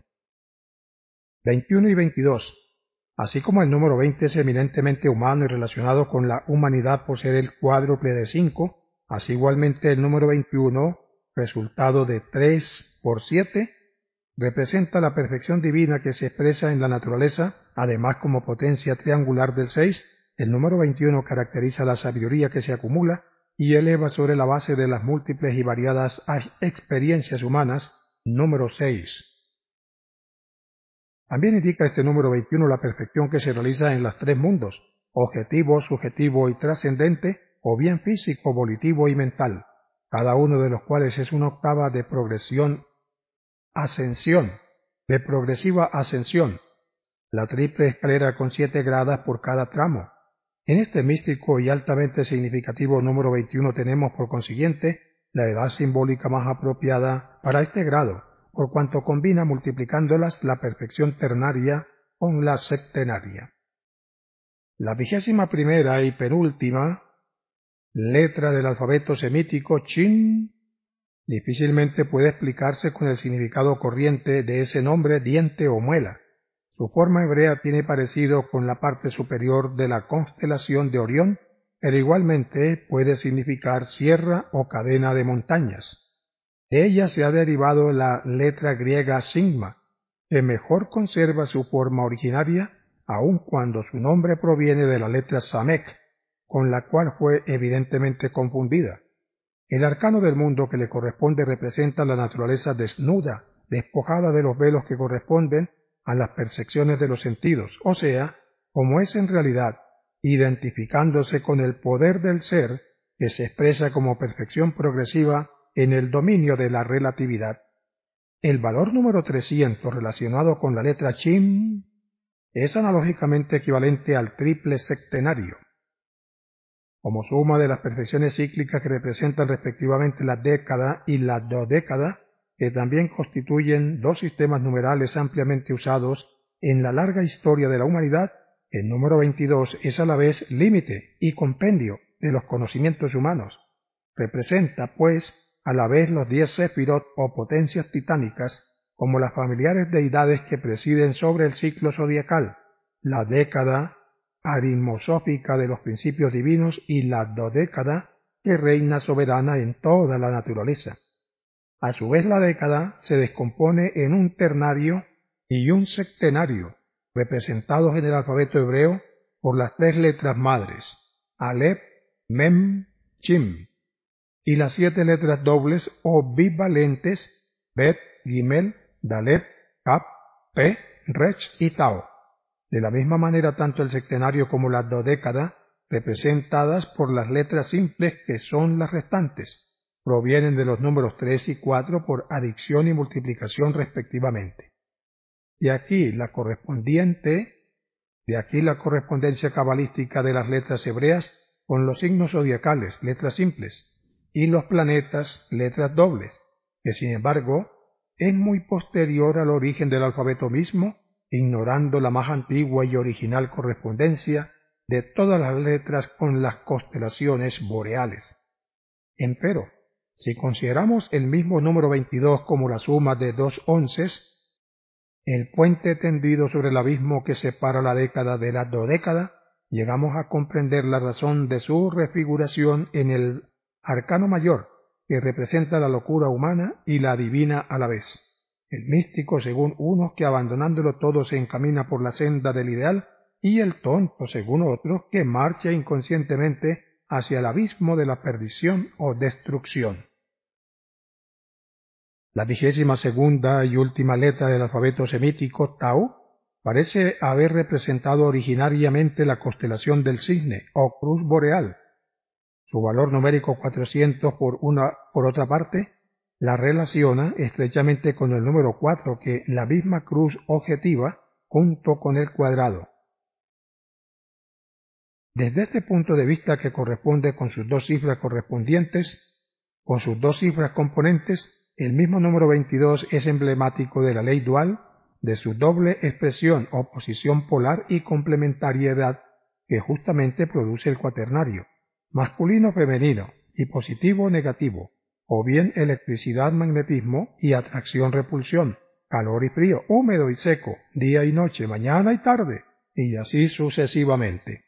21 y 22. Así como el número 20 es eminentemente humano y relacionado con la humanidad por ser el cuádruple de 5, así igualmente el número 21, resultado de 3 por 7, representa la perfección divina que se expresa en la naturaleza. Además, como potencia triangular del 6, el número 21 caracteriza la sabiduría que se acumula y eleva sobre la base de las múltiples y variadas experiencias humanas. Número 6. También indica este número 21 la perfección que se realiza en los tres mundos, objetivo, subjetivo y trascendente, o bien físico, volitivo y mental, cada uno de los cuales es una octava de progresiva ascensión, la triple escalera con 7 gradas por cada tramo. En este místico y altamente significativo número 21 tenemos, por consiguiente, la edad simbólica más apropiada para este grado, por cuanto combina multiplicándolas la perfección ternaria con la septenaria. La 21ª y penúltima letra del alfabeto semítico, Chin, difícilmente puede explicarse con el significado corriente de ese nombre, diente o muela. Su forma hebrea tiene parecido con la parte superior de la constelación de Orión, pero igualmente puede significar sierra o cadena de montañas. De ella se ha derivado la letra griega sigma, que mejor conserva su forma originaria, aun cuando su nombre proviene de la letra samek, con la cual fue evidentemente confundida. El arcano del mundo que le corresponde representa la naturaleza desnuda, despojada de los velos que corresponden a las percepciones de los sentidos, o sea, como es en realidad, identificándose con el poder del ser que se expresa como perfección progresiva en el dominio de la relatividad. El valor número 300 relacionado con la letra Chin es analógicamente equivalente al triple septenario. como suma de las perfecciones cíclicas que representan respectivamente la década y la dodécada, que también constituyen dos sistemas numerales ampliamente usados en la larga historia de la humanidad. El número 22 es a la vez límite y compendio de los conocimientos humanos. Representa, pues, a la vez los 10 sefirot o potencias titánicas como las familiares deidades que presiden sobre el ciclo zodiacal, la década aritmosófica de los principios divinos y la dodécada que reina soberana en toda la naturaleza. A su vez la década se descompone en un ternario y un septenario, representados en el alfabeto hebreo por las 3 letras madres, Alef, Mem, Chim, y las 7 letras dobles o bivalentes, Bet, Gimel, Dalet, Kaf, Pe, Resh y Tau. De la misma manera tanto el septenario como la dodécada, representadas por las letras simples que son las restantes, provienen de los números 3 y 4 por adición y multiplicación respectivamente. De aquí la correspondencia cabalística de las letras hebreas con los signos zodiacales, letras simples, y los planetas, letras dobles, que sin embargo es muy posterior al origen del alfabeto mismo, ignorando la más antigua y original correspondencia de todas las letras con las constelaciones boreales. Empero, si consideramos el mismo número 22 como la suma de 2 onces, el puente tendido sobre el abismo que separa la década de la dodécada, llegamos a comprender la razón de su refiguración en el arcano mayor, que representa la locura humana y la divina a la vez. El místico, según unos, que abandonándolo todo se encamina por la senda del ideal, y el tonto, según otros, que marcha inconscientemente hacia el abismo de la perdición o destrucción. La 22ª y última letra del alfabeto semítico, Tau, parece haber representado originariamente la constelación del cisne o cruz boreal. Su valor numérico 400 por otra parte, la relaciona estrechamente con el número 4 que la misma cruz objetiva junto con el cuadrado. Desde este punto de vista que corresponde con sus 2 cifras correspondientes, con sus 2 cifras componentes, el mismo número 22 es emblemático de la ley dual, de su doble expresión o posición polar y complementariedad que justamente produce el cuaternario, masculino-femenino y positivo-negativo, o bien electricidad-magnetismo y atracción-repulsión, calor y frío, húmedo y seco, día y noche, mañana y tarde, y así sucesivamente.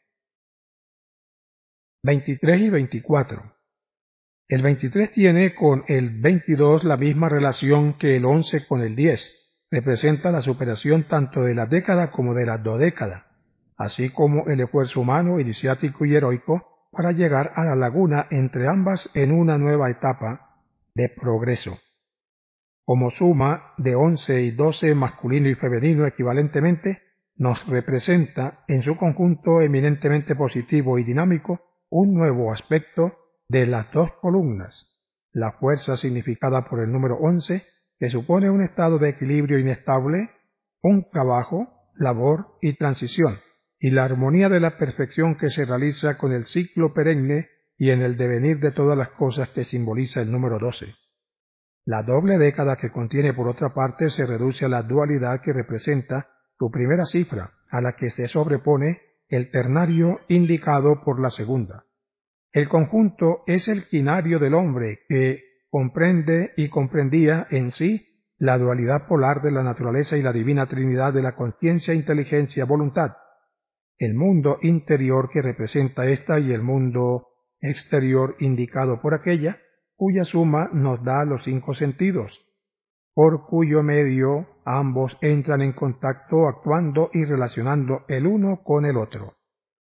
23 y 24. El 23 tiene con el 22 la misma relación que el 11 con el 10. Representa la superación tanto de la década como de la dodécada, así como el esfuerzo humano, iniciático y heroico para llegar a la laguna entre ambas en una nueva etapa de progreso. Como suma de 11 y 12 masculino y femenino equivalentemente, nos representa en su conjunto eminentemente positivo y dinámico un nuevo aspecto de las 2 columnas, la fuerza significada por el número 11, que supone un estado de equilibrio inestable, un trabajo, labor y transición, y la armonía de la perfección que se realiza con el ciclo perenne y en el devenir de todas las cosas que simboliza el número 12. La doble década que contiene por otra parte se reduce a la dualidad que representa su primera cifra, a la que se sobrepone el ternario indicado por la segunda. El conjunto es el quinario del hombre que comprende y comprendía en sí la dualidad polar de la naturaleza y la divina trinidad de la conciencia, inteligencia, voluntad, el mundo interior que representa esta y el mundo exterior indicado por aquella, cuya suma nos da los 5 sentidos, por cuyo medio ambos entran en contacto actuando y relacionando el uno con el otro.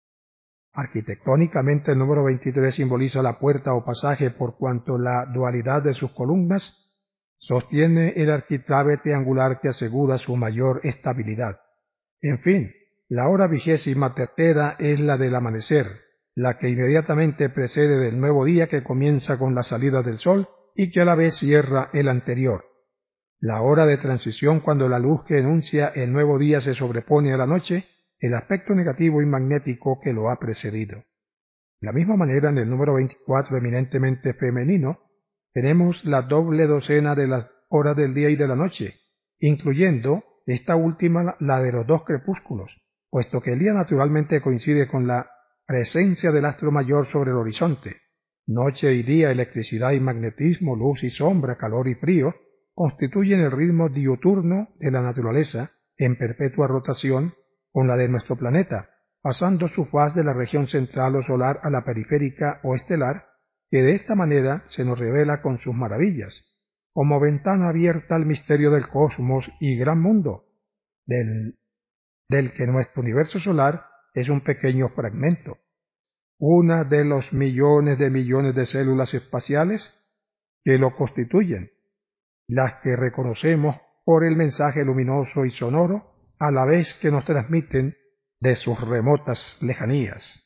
Arquitectónicamente el número 23 simboliza la puerta o pasaje por cuanto la dualidad de sus columnas sostiene el arquitrabe triangular que asegura su mayor estabilidad. En fin, la hora 23ª es la del amanecer, la que inmediatamente precede del nuevo día que comienza con la salida del sol y que a la vez cierra el anterior. La hora de transición cuando la luz que enuncia el nuevo día se sobrepone a la noche, el aspecto negativo y magnético que lo ha precedido. De la misma manera, en el número 24, eminentemente femenino, tenemos la doble docena de las horas del día y de la noche, incluyendo esta última la de los dos crepúsculos, puesto que el día naturalmente coincide con la presencia del astro mayor sobre el horizonte. Noche y día, electricidad y magnetismo, luz y sombra, calor y frío, constituyen el ritmo diuturno de la naturaleza en perpetua rotación con la de nuestro planeta, pasando su faz de la región central o solar a la periférica o estelar, que de esta manera se nos revela con sus maravillas, como ventana abierta al misterio del cosmos y gran mundo, del que nuestro universo solar es un pequeño fragmento, una de los millones de células espaciales que lo constituyen, las que reconocemos por el mensaje luminoso y sonoro a la vez que nos transmiten de sus remotas lejanías.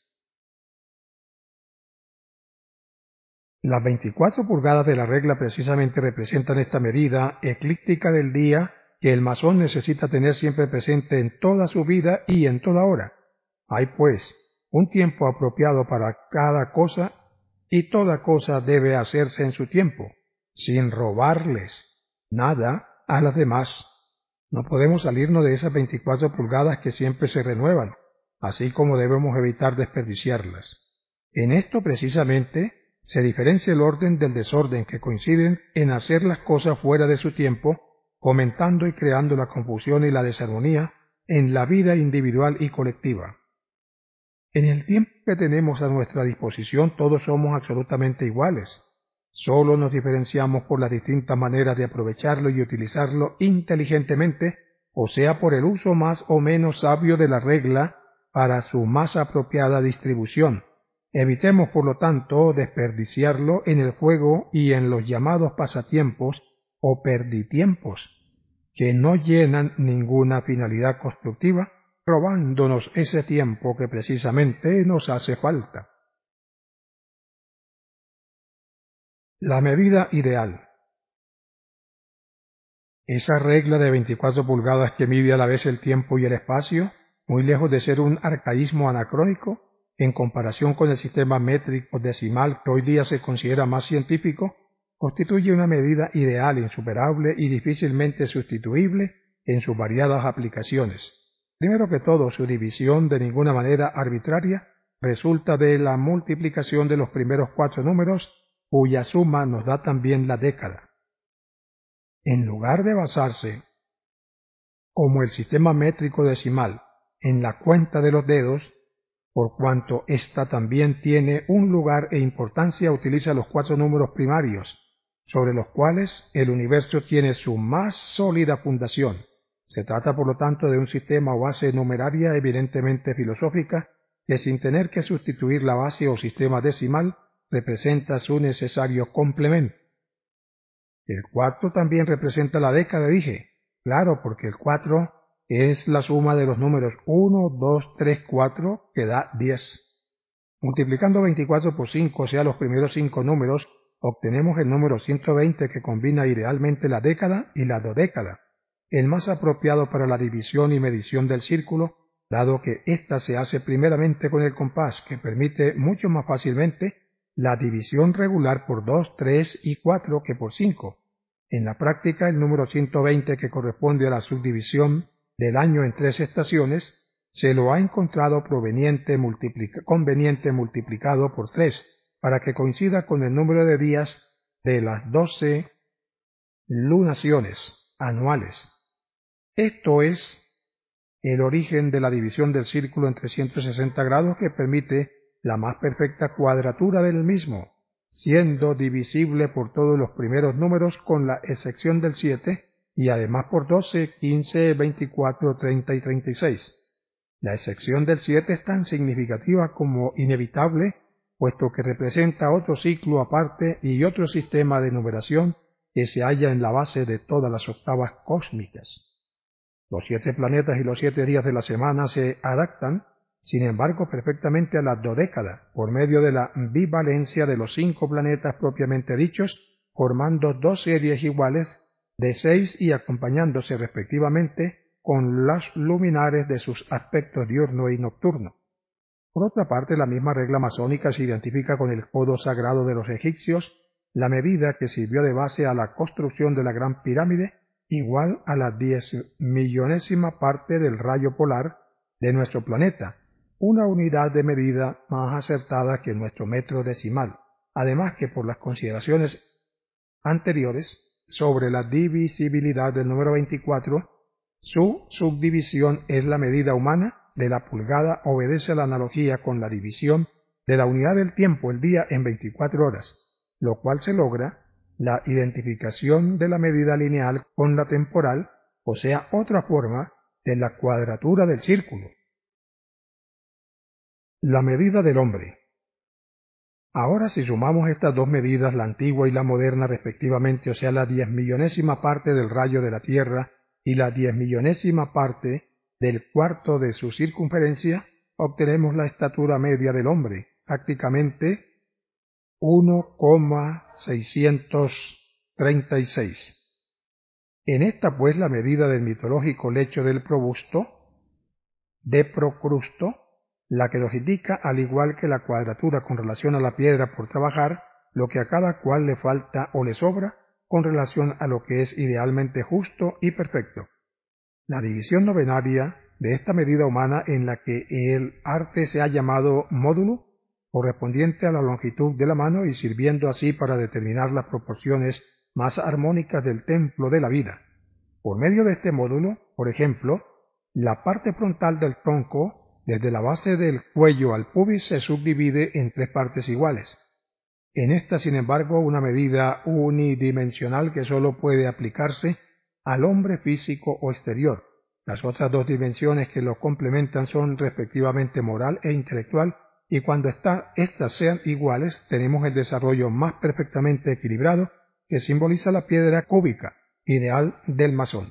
Las 24 pulgadas de la regla precisamente representan esta medida eclíptica del día que el masón necesita tener siempre presente en toda su vida y en toda hora. Hay, pues, un tiempo apropiado para cada cosa y toda cosa debe hacerse en su tiempo, sin robarles nada a las demás. No podemos salirnos de esas 24 pulgadas que siempre se renuevan, así como debemos evitar desperdiciarlas. En esto precisamente se diferencia el orden del desorden que coinciden en hacer las cosas fuera de su tiempo, fomentando y creando la confusión y la desarmonía en la vida individual y colectiva. En el tiempo que tenemos a nuestra disposición todos somos absolutamente iguales. Solo nos diferenciamos por las distintas maneras de aprovecharlo y utilizarlo inteligentemente, o sea, por el uso más o menos sabio de la regla para su más apropiada distribución. Evitemos, por lo tanto, desperdiciarlo en el juego y en los llamados pasatiempos o perditiempos, que no llenan ninguna finalidad constructiva, robándonos ese tiempo que precisamente nos hace falta. La medida ideal. Esa regla de 24 pulgadas que mide a la vez el tiempo y el espacio, muy lejos de ser un arcaísmo anacrónico, en comparación con el sistema métrico decimal que hoy día se considera más científico, constituye una medida ideal, insuperable y difícilmente sustituible en sus variadas aplicaciones. Primero que todo, su división de ninguna manera arbitraria resulta de la multiplicación de los primeros 4 números, cuya suma nos da también la década. En lugar de basarse, como el sistema métrico decimal, en la cuenta de los dedos, por cuanto ésta también tiene un lugar e importancia, utiliza los 4 números primarios, sobre los cuales el universo tiene su más sólida fundación. Se trata, por lo tanto, de un sistema o base numeraria evidentemente filosófica, que sin tener que sustituir la base o sistema decimal, representa su necesario complemento. El 4 también representa la década, dije. Claro, porque el 4 es la suma de los números 1, 2, 3, 4, que da 10. Multiplicando 24 por 5, o sea, los primeros 5 números, obtenemos el número 120 que combina idealmente la década y la dodécada, el más apropiado para la división y medición del círculo, dado que ésta se hace primeramente con el compás, que permite mucho más fácilmente la división regular por 2, 3 y 4 que por 5. En la práctica, el número 120, que corresponde a la subdivisión del año en 3 estaciones, se lo ha encontrado conveniente multiplicado por 3, para que coincida con el número de días de las 12 lunaciones anuales. Esto es el origen de la división del círculo en 360 grados que permite la más perfecta cuadratura del mismo, siendo divisible por todos los primeros números con la excepción del 7 y además por 12, 15, 24, 30 y 36. La excepción del 7 es tan significativa como inevitable, puesto que representa otro ciclo aparte y otro sistema de numeración que se halla en la base de todas las octavas cósmicas. Los 7 planetas y los 7 días de la semana se adaptan, sin embargo, perfectamente a la dodécada, por medio de la bivalencia de los 5 planetas propiamente dichos, formando 2 series iguales de 6 y acompañándose respectivamente con los luminares de sus aspectos diurno y nocturno. Por otra parte, la misma regla masónica se identifica con el codo sagrado de los egipcios, la medida que sirvió de base a la construcción de la Gran Pirámide, igual a la 10.000.000ª parte del rayo polar de nuestro planeta, una unidad de medida más acertada que nuestro metro decimal. Además que por las consideraciones anteriores sobre la divisibilidad del número 24, su subdivisión es la medida humana de la pulgada, obedece a la analogía con la división de la unidad del tiempo, el día, en 24 horas, lo cual se logra la identificación de la medida lineal con la temporal, o sea, otra forma de la cuadratura del círculo. La medida del hombre. Ahora, si sumamos estas dos medidas, la antigua y la moderna respectivamente, o sea, la 10.000.000ª parte del rayo de la Tierra y la 10.000.000ª parte del cuarto de su circunferencia, obtenemos la estatura media del hombre, prácticamente 1,636. En esta, pues, la medida del mitológico lecho del probusto, de Procrusto, la que nos indica, al igual que la cuadratura con relación a la piedra por trabajar, lo que a cada cual le falta o le sobra con relación a lo que es idealmente justo y perfecto. La división novenaria de esta medida humana, en la que el arte se ha llamado módulo, correspondiente a la longitud de la mano y sirviendo así para determinar las proporciones más armónicas del templo de la vida. Por medio de este módulo, por ejemplo, la parte frontal del tronco, desde la base del cuello al pubis, se subdivide en 3 partes iguales. En esta, sin embargo, una medida unidimensional que sólo puede aplicarse al hombre físico o exterior. Las otras 2 dimensiones que lo complementan son respectivamente moral e intelectual, y cuando estas sean iguales, tenemos el desarrollo más perfectamente equilibrado que simboliza la piedra cúbica, ideal del masón.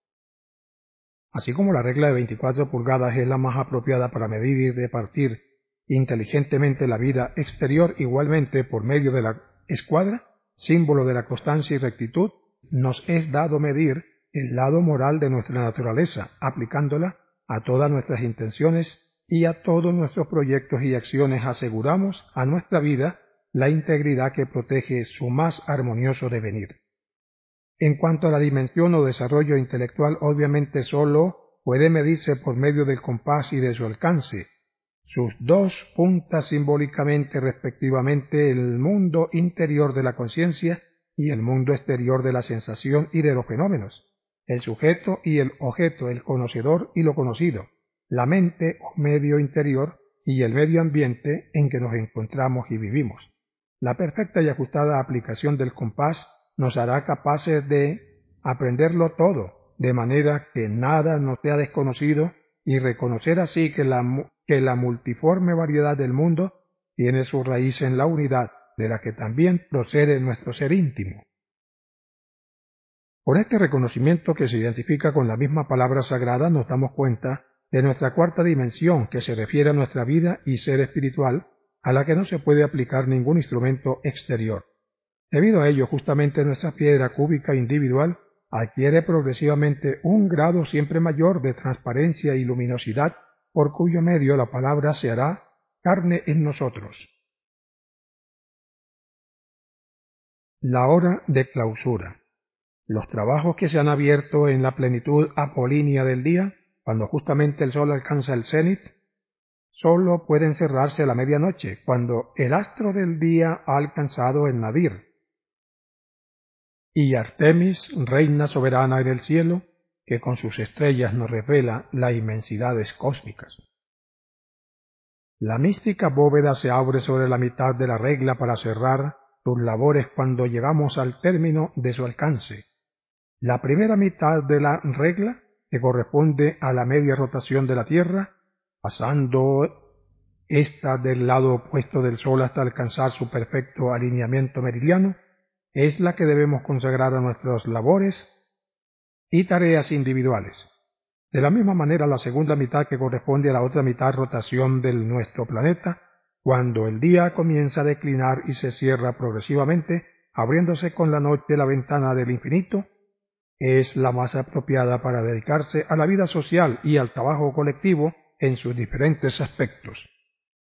Así como la regla de 24 pulgadas es la más apropiada para medir y repartir inteligentemente la vida exterior, igualmente por medio de la escuadra, símbolo de la constancia y rectitud, nos es dado medir el lado moral de nuestra naturaleza, aplicándola a todas nuestras intenciones y a todos nuestros proyectos y acciones. Aseguramos a nuestra vida la integridad que protege su más armonioso devenir. En cuanto a la dimensión o desarrollo intelectual, obviamente sólo puede medirse por medio del compás y de su alcance, sus 2 puntas simbólicamente respectivamente el mundo interior de la conciencia y el mundo exterior de la sensación y de los fenómenos, el sujeto y el objeto, el conocedor y lo conocido, la mente o medio interior y el medio ambiente en que nos encontramos y vivimos. La perfecta y ajustada aplicación del compás nos hará capaces de aprenderlo todo, de manera que nada nos sea desconocido, y reconocer así que la multiforme variedad del mundo tiene su raíz en la unidad, de la que también procede nuestro ser íntimo. Por este reconocimiento, que se identifica con la misma palabra sagrada, nos damos cuenta de nuestra 4ª dimensión, que se refiere a nuestra vida y ser espiritual, a la que no se puede aplicar ningún instrumento exterior. Debido a ello, justamente nuestra piedra cúbica individual adquiere progresivamente un grado siempre mayor de transparencia y luminosidad, por cuyo medio la palabra se hará carne en nosotros. La hora de clausura. Los trabajos que se han abierto en la plenitud apolínea del día, cuando justamente el sol alcanza el cenit, sólo pueden cerrarse a la medianoche, cuando el astro del día ha alcanzado el nadir, y Artemis, reina soberana en el cielo, que con sus estrellas nos revela las inmensidades cósmicas. La mística bóveda se abre sobre la mitad de la regla para cerrar sus labores cuando llegamos al término de su alcance. La primera mitad de la regla, que corresponde a la media rotación de la Tierra, pasando esta del lado opuesto del Sol hasta alcanzar su perfecto alineamiento meridiano, es la que debemos consagrar a nuestras labores y tareas individuales. De la misma manera, la segunda mitad, que corresponde a la otra mitad rotación de nuestro planeta, cuando el día comienza a declinar y se cierra progresivamente, abriéndose con la noche la ventana del infinito, es la más apropiada para dedicarse a la vida social y al trabajo colectivo en sus diferentes aspectos.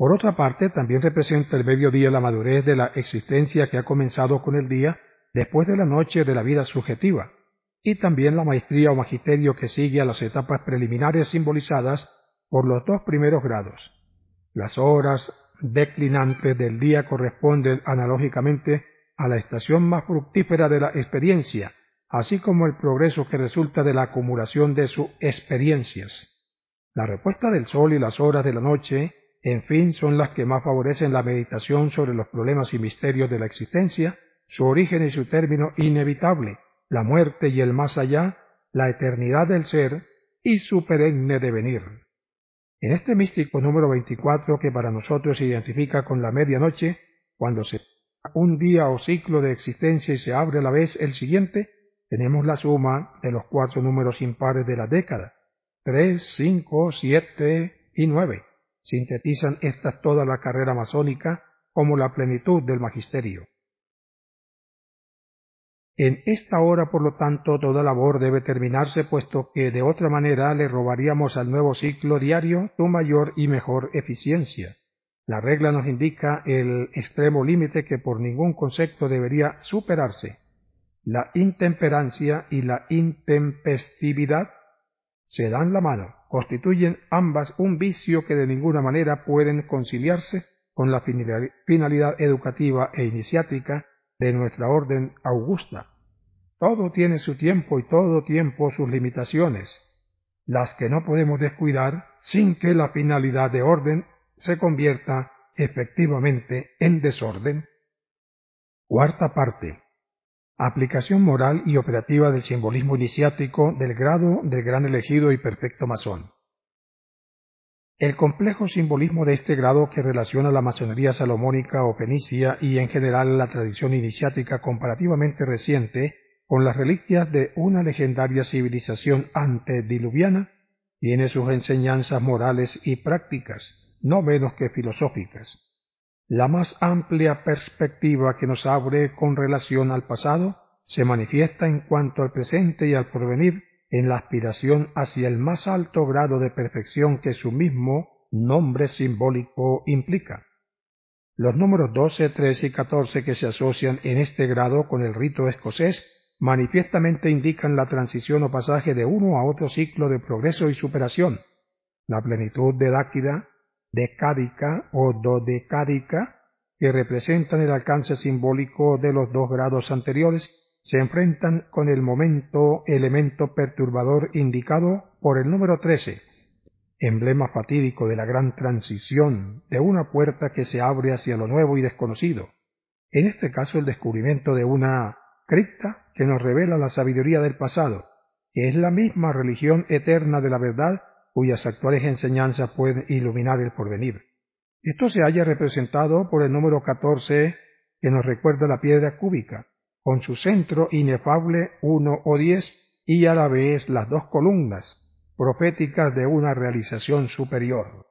Por otra parte, también representa el mediodía la madurez de la existencia que ha comenzado con el día después de la noche de la vida subjetiva, y también la maestría o magisterio que sigue a las etapas preliminares simbolizadas por los dos primeros grados. Las horas declinantes del día corresponden analógicamente a la estación más fructífera de la experiencia, así como el progreso que resulta de la acumulación de sus experiencias. La repuesta del sol y las horas de la noche, en fin, son las que más favorecen la meditación sobre los problemas y misterios de la existencia, su origen y su término inevitable, la muerte y el más allá, la eternidad del ser y su perenne devenir. En este místico número 24 que para nosotros se identifica con la medianoche, cuando se un día o ciclo de existencia y se abre a la vez el siguiente, tenemos la suma de los 4 números impares de la década, 3, 5, 7 y 9. Sintetizan estas toda la carrera masónica como la plenitud del magisterio. En esta hora, por lo tanto, toda labor debe terminarse, puesto que de otra manera le robaríamos al nuevo ciclo diario su mayor y mejor eficiencia. La regla nos indica el extremo límite que por ningún concepto debería superarse. La intemperancia y la intempestividad se dan la mano, constituyen ambas un vicio que de ninguna manera pueden conciliarse con la finalidad educativa e iniciática de nuestra orden augusta. Todo tiene su tiempo y todo tiempo sus limitaciones, las que no podemos descuidar sin que la finalidad de orden se convierta efectivamente en desorden. Cuarta parte. Aplicación moral y operativa del simbolismo iniciático del grado del gran elegido y perfecto masón. El complejo simbolismo de este grado que relaciona la masonería salomónica o fenicia y en general la tradición iniciática comparativamente reciente con las reliquias de una legendaria civilización antediluviana, tiene sus enseñanzas morales y prácticas, no menos que filosóficas. La más amplia perspectiva que nos abre con relación al pasado se manifiesta en cuanto al presente y al porvenir en la aspiración hacia el más alto grado de perfección que su mismo nombre simbólico implica. Los números 12, 13 y 14 que se asocian en este grado con el rito escocés manifiestamente indican la transición o pasaje de uno a otro ciclo de progreso y superación. La plenitud decádica o dodecádica, que representan el alcance simbólico de los dos grados anteriores, se enfrentan con el elemento perturbador indicado por el número 13, emblema fatídico de la gran transición de una puerta que se abre hacia lo nuevo y desconocido. En este caso, el descubrimiento de una cripta que nos revela la sabiduría del pasado, que es la misma religión eterna de la verdad cuyas actuales enseñanzas pueden iluminar el porvenir. Esto se halla representado por el número 14, que nos recuerda la piedra cúbica, con su centro inefable 1 o 10 y a la vez las dos columnas, proféticas de una realización superior.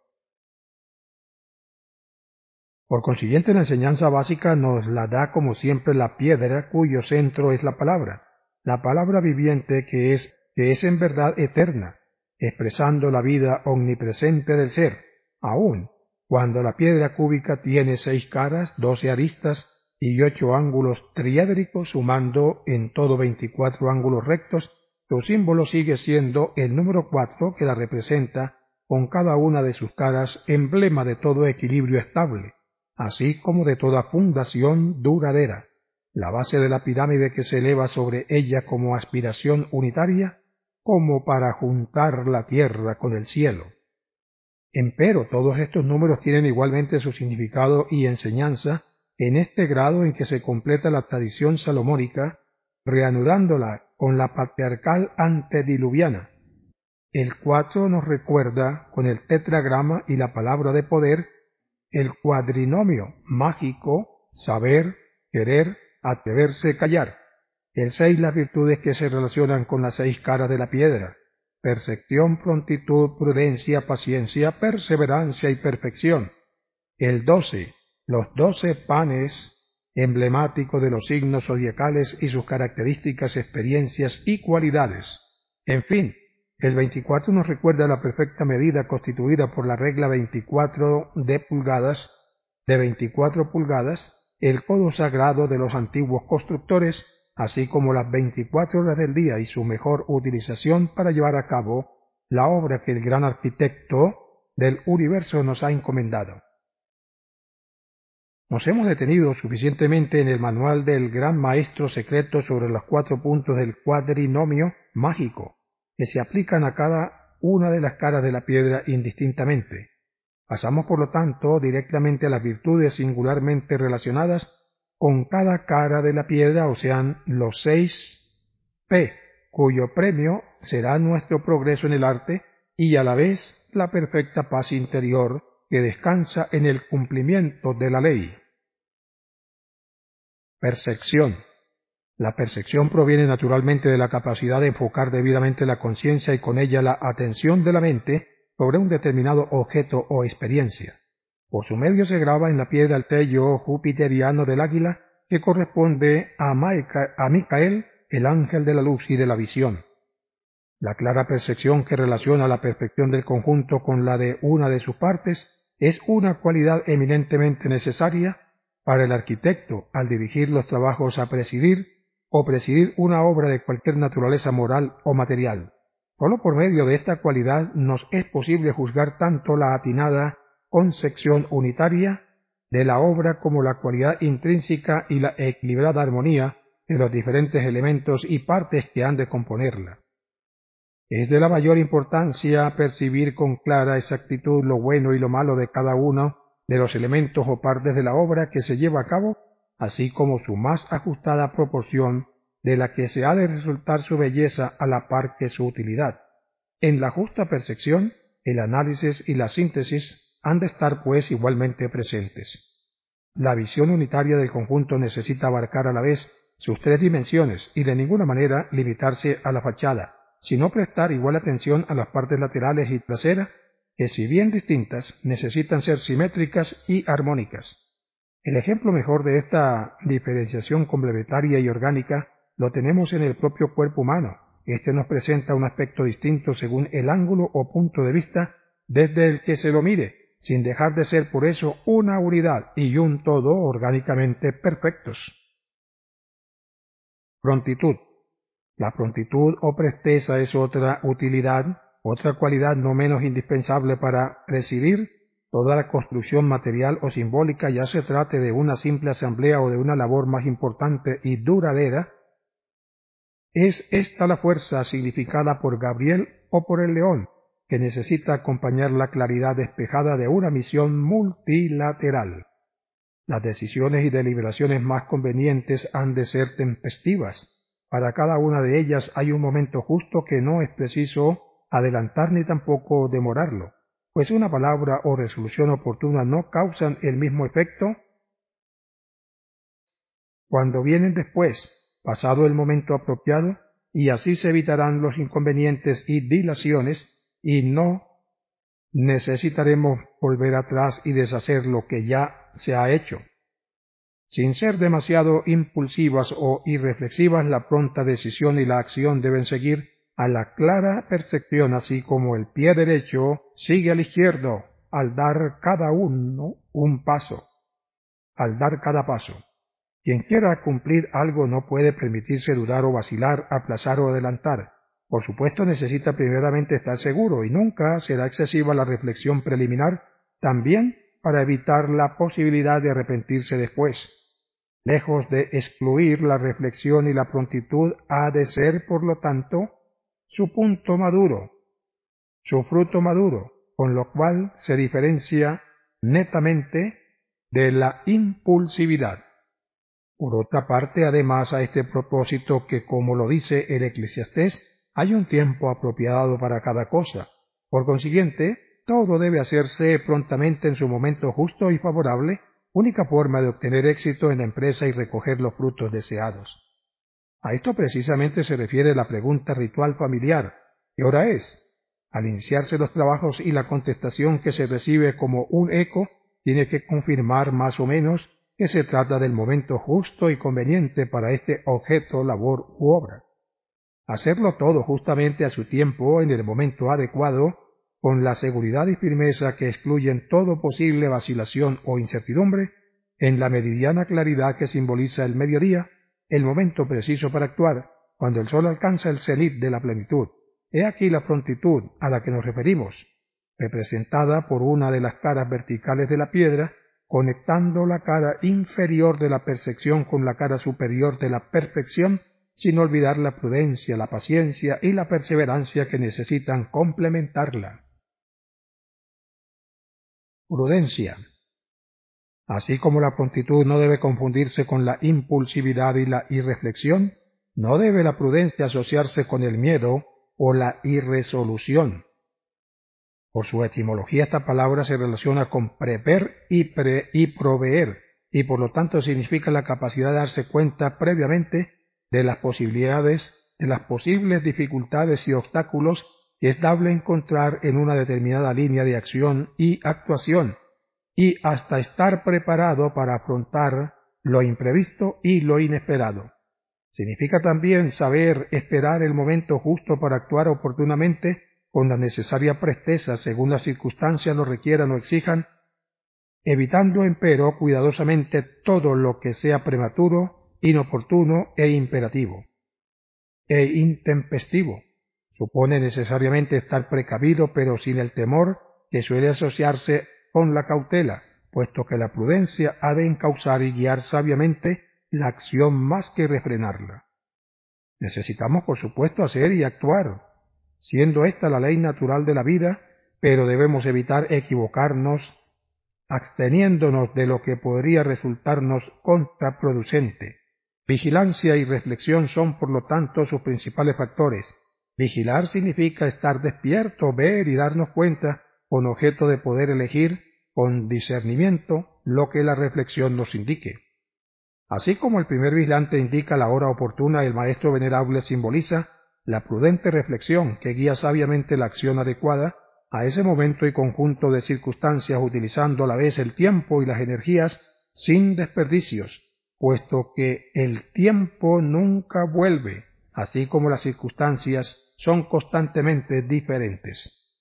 Por consiguiente, la enseñanza básica nos la da como siempre la piedra cuyo centro es la palabra viviente que es en verdad eterna, expresando la vida omnipresente del ser, aun cuando la piedra cúbica tiene 6 caras, 12 aristas y 8 ángulos triédricos, sumando en todo 24 ángulos rectos, su símbolo sigue siendo el número 4 que la representa con cada una de sus caras, emblema de todo equilibrio estable, así como de toda fundación duradera, la base de la pirámide que se eleva sobre ella como aspiración unitaria, como para juntar la tierra con el cielo. Empero todos estos números tienen igualmente su significado y enseñanza en este grado en que se completa la tradición salomónica, reanudándola con la patriarcal antediluviana. El 4 nos recuerda, con el tetragrama y la palabra de poder, el cuadrinomio mágico, saber, querer, atreverse, callar. El 6 las virtudes que se relacionan con las 6 caras de la piedra: percepción, prontitud, prudencia, paciencia, perseverancia y perfección. El 12, los 12 panes, emblemático de los signos zodiacales y sus características, experiencias y cualidades. En fin, El 24 nos recuerda la perfecta medida constituida por la regla 24 de pulgadas, de 24 pulgadas, el codo sagrado de los antiguos constructores, así como las 24 horas del día y su mejor utilización para llevar a cabo la obra que el gran arquitecto del universo nos ha encomendado. Nos hemos detenido suficientemente en el manual del gran maestro secreto sobre los 4 puntos del cuadrinomio mágico, que se aplican a cada una de las caras de la piedra indistintamente. Pasamos, por lo tanto, directamente a las virtudes singularmente relacionadas con cada cara de la piedra, o sean los 6 P, cuyo premio será nuestro progreso en el arte y a la vez la perfecta paz interior que descansa en el cumplimiento de la ley. Percepción. La percepción proviene naturalmente de la capacidad de enfocar debidamente la conciencia y con ella la atención de la mente sobre un determinado objeto o experiencia. Por su medio se graba en la piedra el sello jupiteriano del águila, que corresponde a Micael, el ángel de la luz y de la visión. La clara percepción que relaciona la perfección del conjunto con la de una de sus partes es una cualidad eminentemente necesaria para el arquitecto al dirigir los trabajos a presidir o presidir una obra de cualquier naturaleza moral o material. Solo por medio de esta cualidad nos es posible juzgar tanto la atinada concepción unitaria de la obra como la cualidad intrínseca y la equilibrada armonía de los diferentes elementos y partes que han de componerla. Es de la mayor importancia percibir con clara exactitud lo bueno y lo malo de cada uno de los elementos o partes de la obra que se lleva a cabo, así como su más ajustada proporción de la que se ha de resultar su belleza a la par que su utilidad. En la justa percepción, el análisis y la síntesis han de estar pues igualmente presentes. La visión unitaria del conjunto necesita abarcar a la vez sus 3 dimensiones y de ninguna manera limitarse a la fachada, sino prestar igual atención a las partes laterales y traseras, que si bien distintas, necesitan ser simétricas y armónicas. El ejemplo mejor de esta diferenciación complementaria y orgánica lo tenemos en el propio cuerpo humano. Este nos presenta un aspecto distinto según el ángulo o punto de vista desde el que se lo mire, sin dejar de ser por eso una unidad y un todo orgánicamente perfectos. Prontitud. La prontitud o presteza es otra utilidad, otra cualidad no menos indispensable para presidir toda la construcción material o simbólica, ya se trate de una simple asamblea o de una labor más importante y duradera. Es esta la fuerza significada por Gabriel o por el león, que necesita acompañar la claridad despejada de una misión multilateral. Las decisiones y deliberaciones más convenientes han de ser tempestivas. Para cada una de ellas hay un momento justo que no es preciso adelantar ni tampoco demorarlo, pues una palabra o resolución oportuna no causan el mismo efecto cuando vienen después, pasado el momento apropiado, y así se evitarán los inconvenientes y dilaciones, y no necesitaremos volver atrás y deshacer lo que ya se ha hecho. Sin ser demasiado impulsivas o irreflexivas, la pronta decisión y la acción deben seguir a la clara percepción, así como el pie derecho sigue al izquierdo al dar cada uno un paso, al dar cada paso. Quien quiera cumplir algo no puede permitirse dudar o vacilar, aplazar o adelantar. Por supuesto necesita primeramente estar seguro y nunca será excesiva la reflexión preliminar, también para evitar la posibilidad de arrepentirse después. Lejos de excluir la reflexión y la prontitud, ha de ser, por lo tanto, su punto maduro, su fruto maduro, con lo cual se diferencia netamente de la impulsividad. Por otra parte, además a este propósito que, como lo dice el Eclesiastés, hay un tiempo apropiado para cada cosa. Por consiguiente, todo debe hacerse prontamente en su momento justo y favorable, única forma de obtener éxito en la empresa y recoger los frutos deseados. A esto precisamente se refiere la pregunta ritual familiar: ¿qué hora es? Al iniciarse los trabajos y la contestación que se recibe como un eco tiene que confirmar más o menos que se trata del momento justo y conveniente para este objeto, labor u obra. Hacerlo todo justamente a su tiempo, en el momento adecuado, con la seguridad y firmeza que excluyen todo posible vacilación o incertidumbre, en la meridiana claridad que simboliza el mediodía, el momento preciso para actuar, cuando el sol alcanza el cenit de la plenitud. He aquí la prontitud a la que nos referimos, representada por una de las caras verticales de la piedra, conectando la cara inferior de la percepción con la cara superior de la perfección, sin olvidar la prudencia, la paciencia y la perseverancia que necesitan complementarla. Prudencia. Así como la prontitud no debe confundirse con la impulsividad y la irreflexión, no debe la prudencia asociarse con el miedo o la irresolución. Por su etimología esta palabra se relaciona con prever y proveer, y por lo tanto significa la capacidad de darse cuenta previamente de las posibilidades, de las posibles dificultades y obstáculos que es dable encontrar en una determinada línea de acción y actuación, y hasta estar preparado para afrontar lo imprevisto y lo inesperado. Significa también saber esperar el momento justo para actuar oportunamente con la necesaria presteza según las circunstancias lo requieran o exijan, evitando empero cuidadosamente todo lo que sea prematuro, inoportuno e imperativo e intempestivo. Supone necesariamente estar precavido, pero sin el temor que suele asociarse con la cautela, puesto que la prudencia ha de encauzar y guiar sabiamente la acción más que refrenarla. Necesitamos, por supuesto, hacer y actuar, siendo esta la ley natural de la vida, pero debemos evitar equivocarnos, absteniéndonos de lo que podría resultarnos contraproducente. Vigilancia y reflexión son, por lo tanto, sus principales factores. Vigilar significa estar despierto, ver y darnos cuenta, con objeto de poder elegir con discernimiento lo que la reflexión nos indique. Así como el primer vigilante indica la hora oportuna, el maestro venerable simboliza la prudente reflexión que guía sabiamente la acción adecuada a ese momento y conjunto de circunstancias, utilizando a la vez el tiempo y las energías sin desperdicios, puesto que el tiempo nunca vuelve, así como las circunstancias son constantemente diferentes.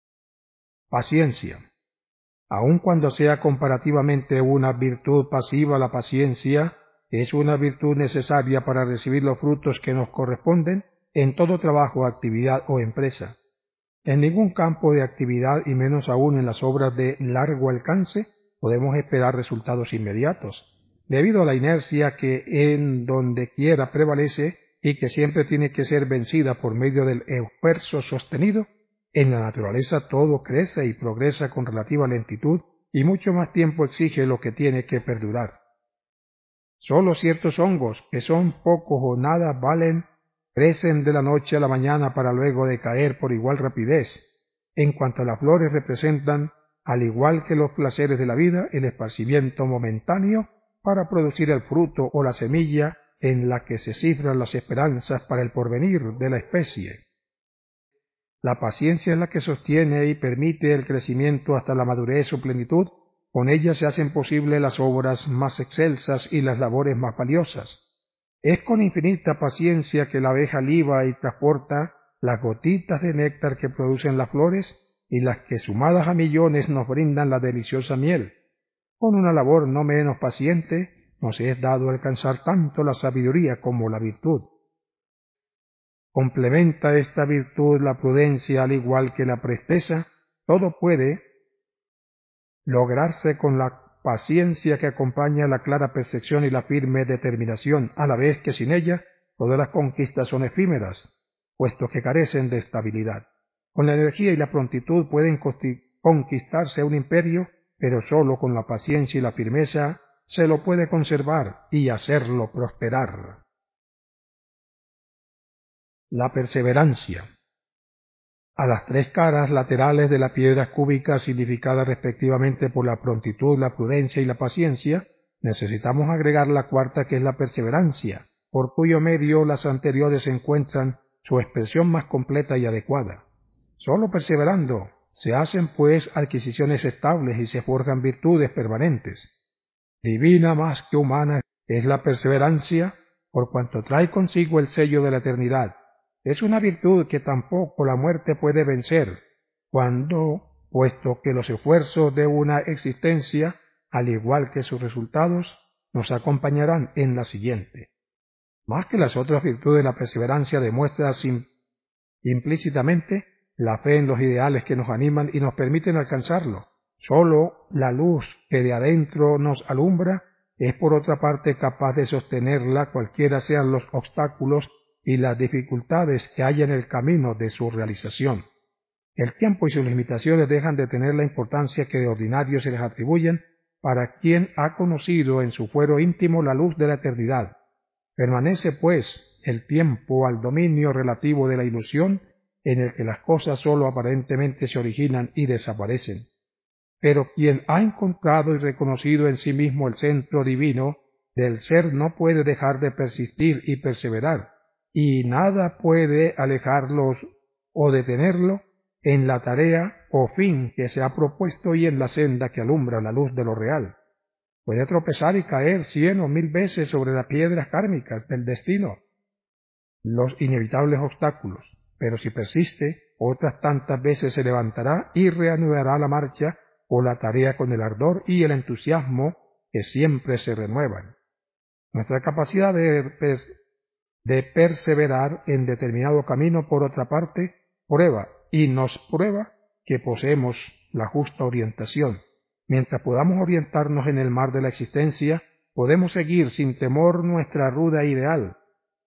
Paciencia. Aun cuando sea comparativamente una virtud pasiva, la paciencia es una virtud necesaria para recibir los frutos que nos corresponden en todo trabajo, actividad o empresa. En ningún campo de actividad, y menos aún en las obras de largo alcance, podemos esperar resultados inmediatos, debido a la inercia que en donde quiera prevalece y que siempre tiene que ser vencida por medio del esfuerzo sostenido. En la naturaleza todo crece y progresa con relativa lentitud, y mucho más tiempo exige lo que tiene que perdurar. Solo ciertos hongos, que son pocos o nada valen, crecen de la noche a la mañana para luego decaer por igual rapidez. En cuanto a las flores, representan, al igual que los placeres de la vida, el esparcimiento momentáneo para producir el fruto o la semilla en la que se cifran las esperanzas para el porvenir de la especie. La paciencia es la que sostiene y permite el crecimiento hasta la madurez o plenitud. Con ella se hacen posibles las obras más excelsas y las labores más valiosas. Es con infinita paciencia que la abeja liba y transporta las gotitas de néctar que producen las flores y las que sumadas a millones nos brindan la deliciosa miel. Con una labor no menos paciente nos es dado alcanzar tanto la sabiduría como la virtud. Complementa esta virtud la prudencia al igual que la presteza. Todo puede lograrse con la paciencia que acompaña la clara percepción y la firme determinación, a la vez que sin ella todas las conquistas son efímeras, puesto que carecen de estabilidad. Con la energía y la prontitud pueden conquistarse un imperio, pero sólo con la paciencia y la firmeza se lo puede conservar y hacerlo prosperar. La perseverancia. A las tres caras laterales de la piedra cúbica, significadas respectivamente por la prontitud, la prudencia y la paciencia, necesitamos agregar la cuarta, que es la perseverancia, por cuyo medio las anteriores encuentran su expresión más completa y adecuada. Sólo perseverando se hacen, pues, adquisiciones estables y se forjan virtudes permanentes. Divina más que humana es la perseverancia, por cuanto trae consigo el sello de la eternidad. Es una virtud que tampoco la muerte puede vencer, puesto que los esfuerzos de una existencia, al igual que sus resultados, nos acompañarán en la siguiente. Más que las otras virtudes, la perseverancia demuestra implícitamente la fe en los ideales que nos animan y nos permiten alcanzarlo. Sólo la luz que de adentro nos alumbra es por otra parte capaz de sostenerla cualquiera sean los obstáculos y las dificultades que haya en el camino de su realización. El tiempo y sus limitaciones dejan de tener la importancia que de ordinario se les atribuyen para quien ha conocido en su fuero íntimo la luz de la eternidad. Permanece, pues, el tiempo al dominio relativo de la ilusión en el que las cosas sólo aparentemente se originan y desaparecen. Pero quien ha encontrado y reconocido en sí mismo el centro divino del ser no puede dejar de persistir y perseverar, y nada puede alejarlos o detenerlo en la tarea o fin que se ha propuesto y en la senda que alumbra la luz de lo real. Puede tropezar y caer 100 o 1000 veces sobre las piedras kármicas del destino, los inevitables obstáculos, pero si persiste, otras tantas veces se levantará y reanudará la marcha o la tarea con el ardor y el entusiasmo que siempre se renuevan. Nuestra capacidad de perseverar en determinado camino, por otra parte, prueba y nos prueba que poseemos la justa orientación. Mientras podamos orientarnos en el mar de la existencia, podemos seguir sin temor nuestra ruta ideal,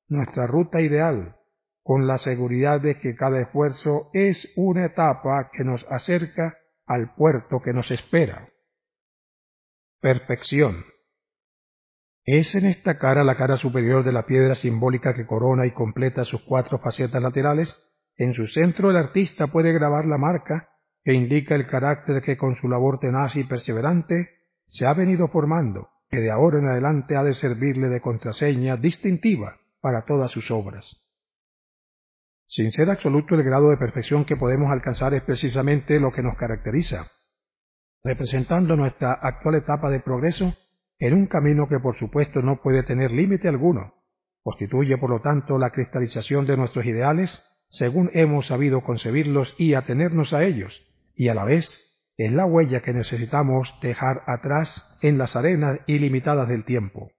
con la seguridad de que cada esfuerzo es una etapa que nos acerca al puerto que nos espera. Perfección. Es en esta cara, la cara superior de la piedra simbólica que corona y completa sus 4 facetas laterales. En su centro el artista puede grabar la marca que indica el carácter que con su labor tenaz y perseverante se ha venido formando, que de ahora en adelante ha de servirle de contraseña distintiva para todas sus obras. Sin ser absoluto, el grado de perfección que podemos alcanzar es precisamente lo que nos caracteriza, representando nuestra actual etapa de progreso en un camino que por supuesto no puede tener límite alguno. Constituye por lo tanto la cristalización de nuestros ideales según hemos sabido concebirlos y atenernos a ellos, y a la vez es la huella que necesitamos dejar atrás en las arenas ilimitadas del tiempo.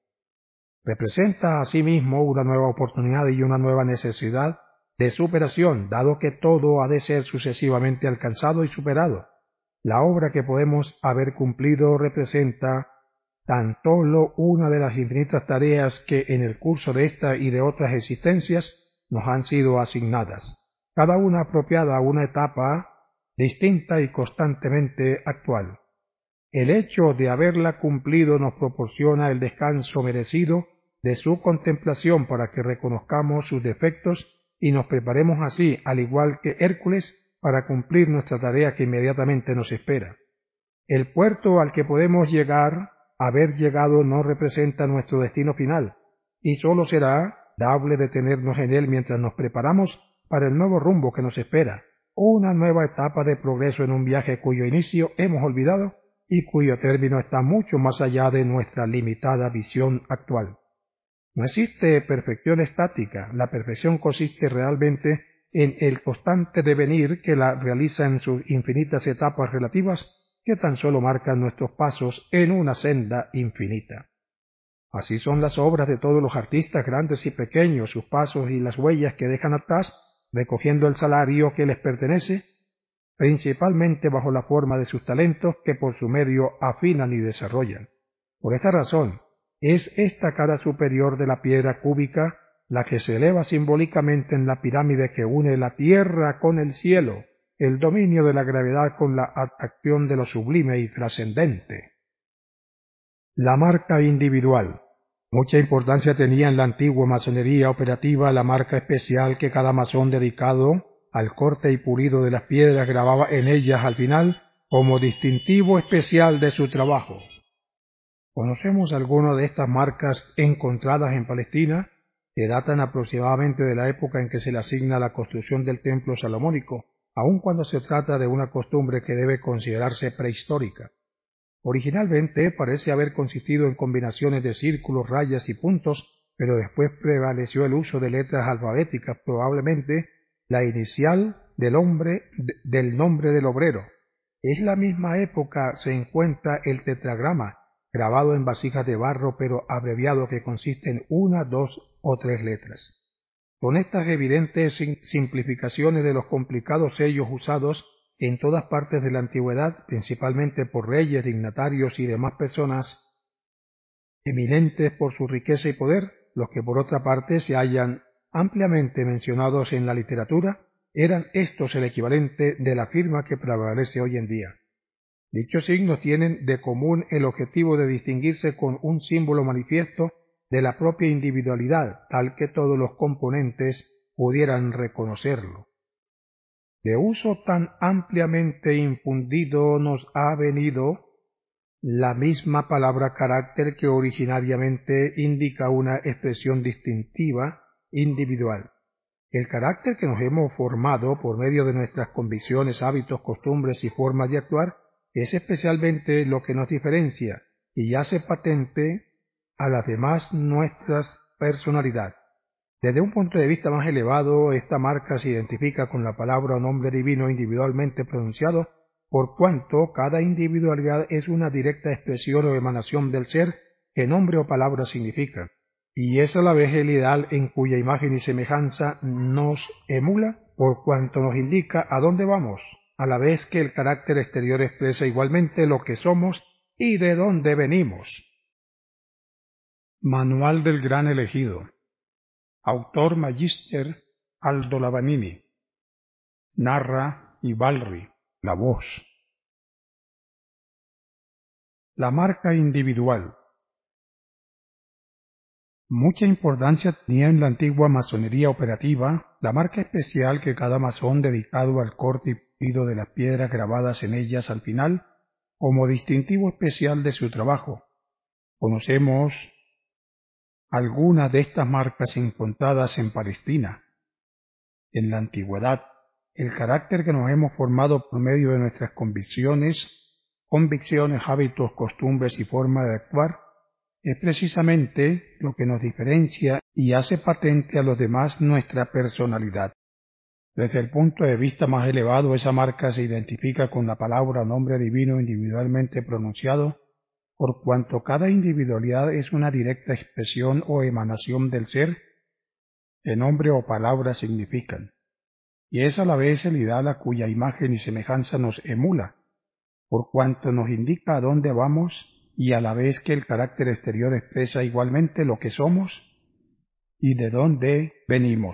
Representa asimismo una nueva oportunidad y una nueva necesidad de superación, dado que todo ha de ser sucesivamente alcanzado y superado. La obra que podemos haber cumplido representa tan solo una de las infinitas tareas que en el curso de esta y de otras existencias nos han sido asignadas, cada una apropiada a una etapa distinta y constantemente actual. El hecho de haberla cumplido nos proporciona el descanso merecido de su contemplación para que reconozcamos sus defectos y nos preparemos así, al igual que Hércules, para cumplir nuestra tarea que inmediatamente nos espera. El puerto al que podemos haber llegado no representa nuestro destino final, y sólo será dable detenernos en él mientras nos preparamos para el nuevo rumbo que nos espera, una nueva etapa de progreso en un viaje cuyo inicio hemos olvidado y cuyo término está mucho más allá de nuestra limitada visión actual. No existe perfección estática, la perfección consiste realmente en el constante devenir que la realiza en sus infinitas etapas relativas que tan solo marcan nuestros pasos en una senda infinita. Así son las obras de todos los artistas, grandes y pequeños, sus pasos y las huellas que dejan atrás, recogiendo el salario que les pertenece, principalmente bajo la forma de sus talentos que por su medio afinan y desarrollan. Por esta razón, es esta cara superior de la piedra cúbica la que se eleva simbólicamente en la pirámide que une la tierra con el cielo, el dominio de la gravedad con la atracción de lo sublime y trascendente. La marca individual. Mucha importancia tenía en la antigua masonería operativa la marca especial que cada masón dedicado al corte y pulido de las piedras grababa en ellas al final como distintivo especial de su trabajo. Conocemos algunas de estas marcas encontradas en Palestina, que datan aproximadamente de la época en que se le asigna la construcción del templo salomónico, aun cuando se trata de una costumbre que debe considerarse prehistórica. Originalmente parece haber consistido en combinaciones de círculos, rayas y puntos pero después prevaleció el uso de letras alfabéticas, probablemente la inicial del nombre del obrero. Es la misma época se encuentra el tetragrama, grabado en vasijas de barro pero abreviado, que consiste en una, dos o tres letras. Con estas evidentes simplificaciones de los complicados sellos usados en todas partes de la antigüedad, principalmente por reyes, dignatarios y demás personas eminentes por su riqueza y poder, los que por otra parte se hallan ampliamente mencionados en la literatura, eran estos el equivalente de la firma que prevalece hoy en día. Dichos signos tienen de común el objetivo de distinguirse con un símbolo manifiesto de la propia individualidad, tal que todos los componentes pudieran reconocerlo. De uso tan ampliamente infundido nos ha venido la misma palabra carácter, que originariamente indica una expresión distintiva individual. El carácter que nos hemos formado por medio de nuestras convicciones, hábitos, costumbres y formas de actuar es especialmente lo que nos diferencia y hace patente a las demás nuestra personalidad. Desde un punto de vista más elevado, esta marca se identifica con la palabra o nombre divino individualmente pronunciado, por cuanto cada individualidad es una directa expresión o emanación del ser que nombre o palabra significa, y es a la vez el ideal en cuya imagen y semejanza nos emula, por cuanto nos indica a dónde vamos, a la vez que el carácter exterior expresa igualmente lo que somos y de dónde venimos. Manual del Gran Elegido. Autor Magister Aldo Lavanini. Narra Ivalri, la voz. La marca individual. Mucha importancia tenía en la antigua masonería operativa la marca especial que cada masón, dedicado al corte y pulido de las piedras grabadas en ellas al final, como distintivo especial de su trabajo. Conocemos algunas de estas marcas encontradas en Palestina. En la antigüedad, el carácter que nos hemos formado por medio de nuestras convicciones, hábitos, costumbres y forma de actuar, es precisamente lo que nos diferencia y hace patente a los demás nuestra personalidad. Desde el punto de vista más elevado, esa marca se identifica con la palabra o nombre divino individualmente pronunciado, por cuanto cada individualidad es una directa expresión o emanación del ser que nombre o palabra significan, y es a la vez el ideal a cuya imagen y semejanza nos emula, por cuanto nos indica a dónde vamos, y a la vez que el carácter exterior expresa igualmente lo que somos y de dónde venimos.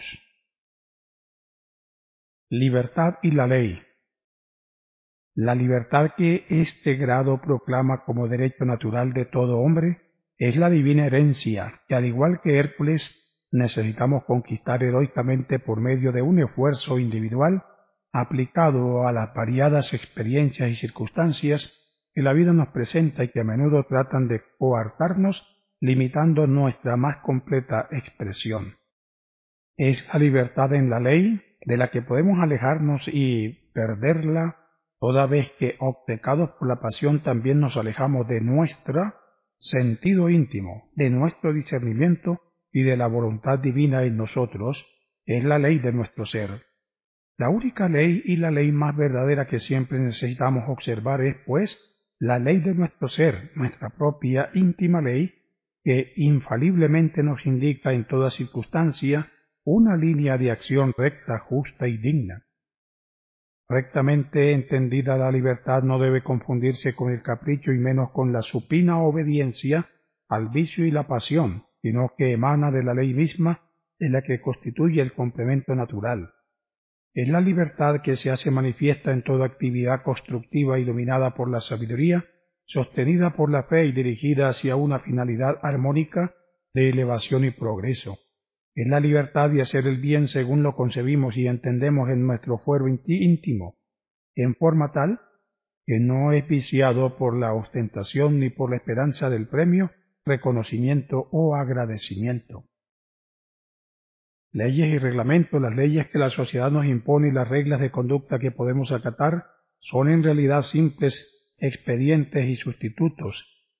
Libertad y la ley. La libertad que este grado proclama como derecho natural de todo hombre es la divina herencia que, al igual que Hércules, necesitamos conquistar heroicamente por medio de un esfuerzo individual aplicado a las variadas experiencias y circunstancias que la vida nos presenta y que a menudo tratan de coartarnos, limitando nuestra más completa expresión. Es la libertad en la ley de la que podemos alejarnos y perderla, toda vez que, obcecados por la pasión, también nos alejamos de nuestro sentido íntimo, de nuestro discernimiento y de la voluntad divina en nosotros. Es la ley de nuestro ser. La única ley y la ley más verdadera que siempre necesitamos observar es, pues, la ley de nuestro ser, nuestra propia íntima ley, que infaliblemente nos indica en toda circunstancia una línea de acción recta, justa y digna. Rectamente entendida, la libertad no debe confundirse con el capricho y menos con la supina obediencia al vicio y la pasión, sino que emana de la ley misma, de la que constituye el complemento natural. Es la libertad que se hace manifiesta en toda actividad constructiva y dominada por la sabiduría, sostenida por la fe y dirigida hacia una finalidad armónica de elevación y progreso. Es la libertad de hacer el bien según lo concebimos y entendemos en nuestro fuero íntimo, en forma tal que no es viciado por la ostentación ni por la esperanza del premio, reconocimiento o agradecimiento. Leyes y reglamentos, las leyes que la sociedad nos impone y las reglas de conducta que podemos acatar, son en realidad simples expedientes y sustitutos,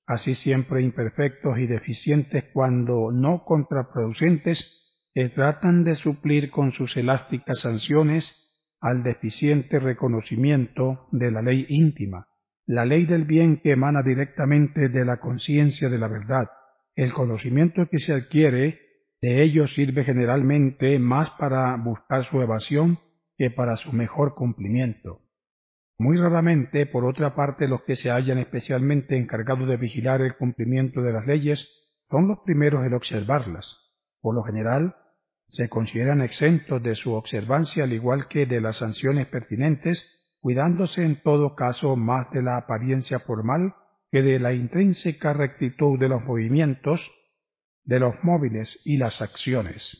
así siempre imperfectos y deficientes cuando no contraproducentes, que tratan de suplir con sus elásticas sanciones al deficiente reconocimiento de la ley íntima, la ley del bien que emana directamente de la conciencia de la verdad. El conocimiento que se adquiere de ello sirve generalmente más para buscar su evasión que para su mejor cumplimiento. Muy raramente, por otra parte, los que se hallan especialmente encargados de vigilar el cumplimiento de las leyes son los primeros en observarlas. Por lo general, se consideran exentos de su observancia al igual que de las sanciones pertinentes, cuidándose en todo caso más de la apariencia formal que de la intrínseca rectitud de los movimientos, de los móviles y las acciones.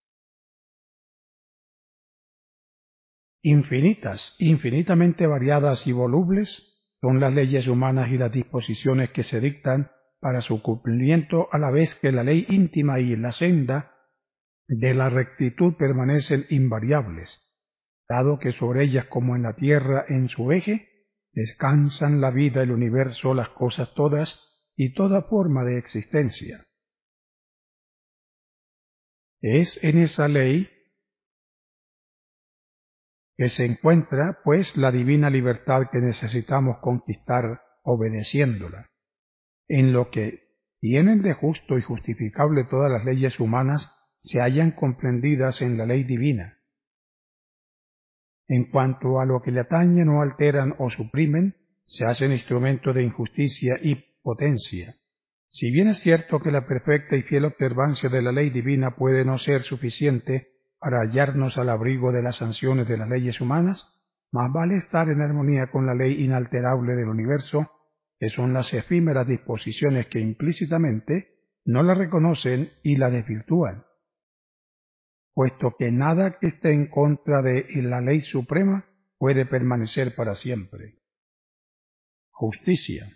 Infinitas, infinitamente variadas y volubles son las leyes humanas y las disposiciones que se dictan para su cumplimiento, a la vez que la ley íntima y la senda de la rectitud permanecen invariables, dado que sobre ellas, como en la tierra en su eje, descansan la vida, el universo, las cosas todas y toda forma de existencia. Es en esa ley que se encuentra, pues, la divina libertad que necesitamos conquistar obedeciéndola. En lo que tienen de justo y justificable todas las leyes humanas se hallan comprendidas en la ley divina. En cuanto a lo que le atañen o alteran o suprimen, se hacen instrumento de injusticia y potencia. Si bien es cierto que la perfecta y fiel observancia de la ley divina puede no ser suficiente para hallarnos al abrigo de las sanciones de las leyes humanas, más vale estar en armonía con la ley inalterable del universo, que son las efímeras disposiciones que implícitamente no la reconocen y la desvirtúan, puesto que nada que esté en contra de la ley suprema puede permanecer para siempre. Justicia.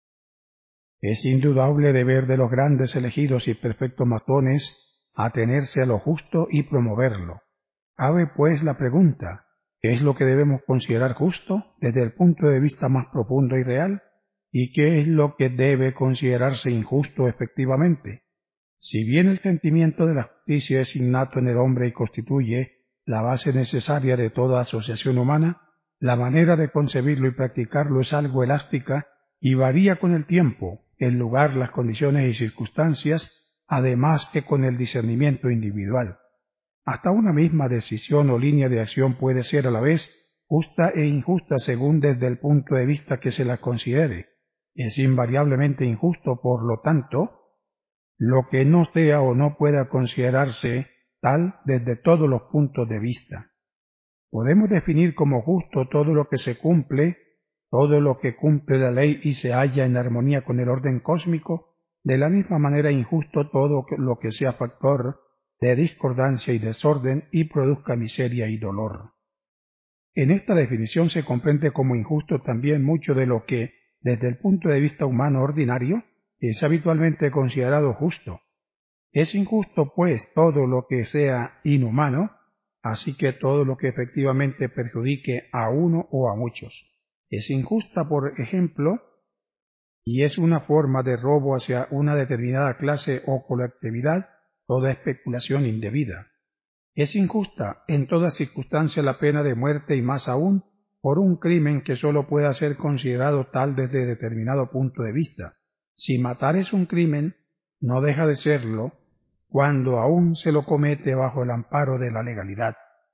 Es indudable deber de los grandes elegidos y perfectos matones atenerse a lo justo y promoverlo. Cabe pues la pregunta, ¿qué es lo que debemos considerar justo desde el punto de vista más profundo y real? ¿Y qué es lo que debe considerarse injusto efectivamente? Si bien el sentimiento de la justicia es innato en el hombre y constituye la base necesaria de toda asociación humana, la manera de concebirlo y practicarlo es algo elástica y varía con el tiempo, el lugar, las condiciones y circunstancias, además que con el discernimiento individual. Hasta una misma decisión o línea de acción puede ser a la vez justa e injusta según desde el punto de vista que se la considere. Es invariablemente injusto, por lo tanto, lo que no sea o no pueda considerarse tal desde todos los puntos de vista. Podemos definir como justo todo lo que se cumple, todo lo que cumple la ley y se halla en armonía con el orden cósmico, de la misma manera injusto todo lo que sea factor de discordancia y desorden y produzca miseria y dolor. En esta definición se comprende como injusto también mucho de lo que, desde el punto de vista humano ordinario, es habitualmente considerado justo. Es injusto, pues, todo lo que sea inhumano, así que todo lo que efectivamente perjudique a uno o a muchos. Es injusta, por ejemplo, y es una forma de robo hacia una determinada clase o colectividad, toda especulación indebida. Es injusta en toda circunstancia la pena de muerte y más aún por un crimen que sólo pueda ser considerado tal desde determinado punto de vista. Si matar es un crimen, no deja de serlo cuando aún se lo comete bajo el amparo de la legalidad.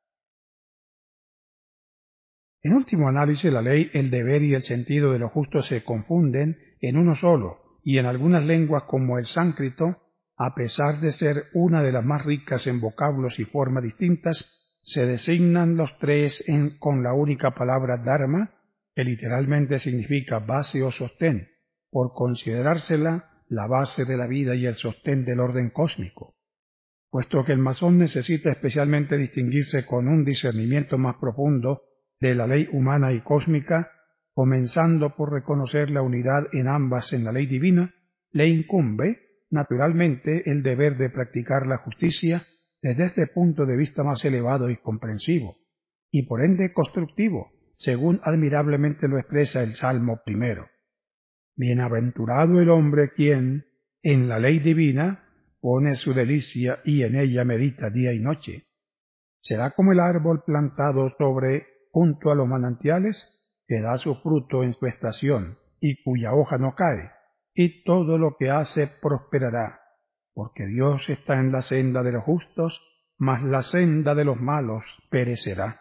En último análisis, la ley, el deber y el sentido de lo justo se confunden en uno solo, y en algunas lenguas como el sánscrito, a pesar de ser una de las más ricas en vocablos y formas distintas, se designan los tres con la única palabra dharma, que literalmente significa base o sostén, por considerársela la base de la vida y el sostén del orden cósmico. Puesto que el masón necesita especialmente distinguirse con un discernimiento más profundo de la ley humana y cósmica, comenzando por reconocer la unidad en ambas en la ley divina, le incumbe, naturalmente, el deber de practicar la justicia desde este punto de vista más elevado y comprensivo, y por ende constructivo, según admirablemente lo expresa el Salmo 1. Bienaventurado el hombre quien, en la ley divina, pone su delicia y en ella medita día y noche. Será como el árbol plantado junto a los manantiales, que da su fruto en su estación, y cuya hoja no cae, y todo lo que hace prosperará, porque Dios está en la senda de los justos, mas la senda de los malos perecerá.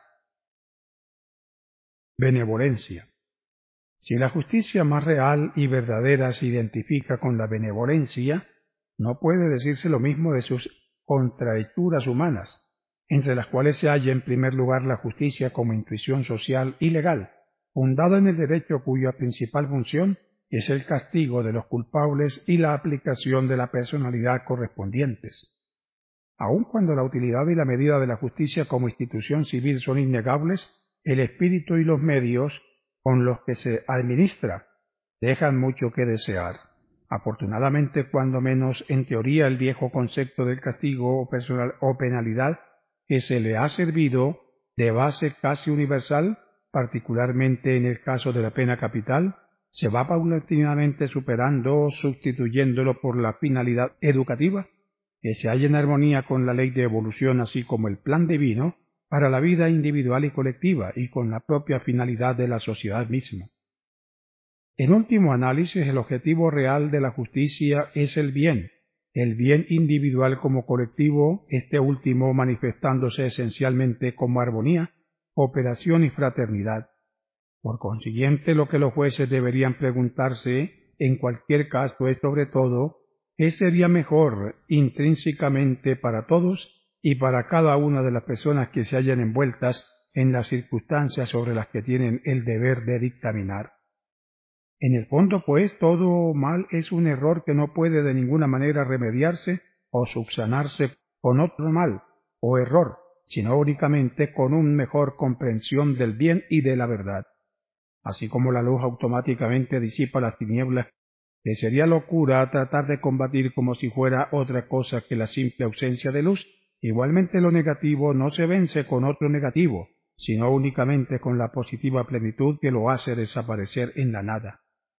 Benevolencia. Si la justicia más real y verdadera se identifica con la benevolencia, no puede decirse lo mismo de sus contrahechura humanas, entre las cuales se halla en primer lugar la justicia como intuición social y legal, fundada en el derecho cuya principal función es el castigo de los culpables y la aplicación de la personalidad correspondientes. Aun cuando la utilidad y la medida de la justicia como institución civil son innegables, el espíritu y los medios con los que se administra dejan mucho que desear. Afortunadamente, cuando menos en teoría, el viejo concepto del castigo o penalidad que se le ha servido de base casi universal, particularmente en el caso de la pena capital, se va paulatinamente superando o sustituyéndolo por la finalidad educativa, que se halla en armonía con la ley de evolución así como el plan divino para la vida individual y colectiva y con la propia finalidad de la sociedad misma. En último análisis, el objetivo real de la justicia es el bien individual como colectivo, este último manifestándose esencialmente como armonía, cooperación y fraternidad. Por consiguiente, lo que los jueces deberían preguntarse en cualquier caso es sobre todo qué sería mejor intrínsecamente para todos y para cada una de las personas que se hallan envueltas en las circunstancias sobre las que tienen el deber de dictaminar. En el fondo, pues, todo mal es un error que no puede de ninguna manera remediarse o subsanarse con otro mal o error, sino únicamente con una mejor comprensión del bien y de la verdad. Así como la luz automáticamente disipa las tinieblas, que sería locura tratar de combatir como si fuera otra cosa que la simple ausencia de luz, igualmente lo negativo no se vence con otro negativo, sino únicamente con la positiva plenitud que lo hace desaparecer en la nada.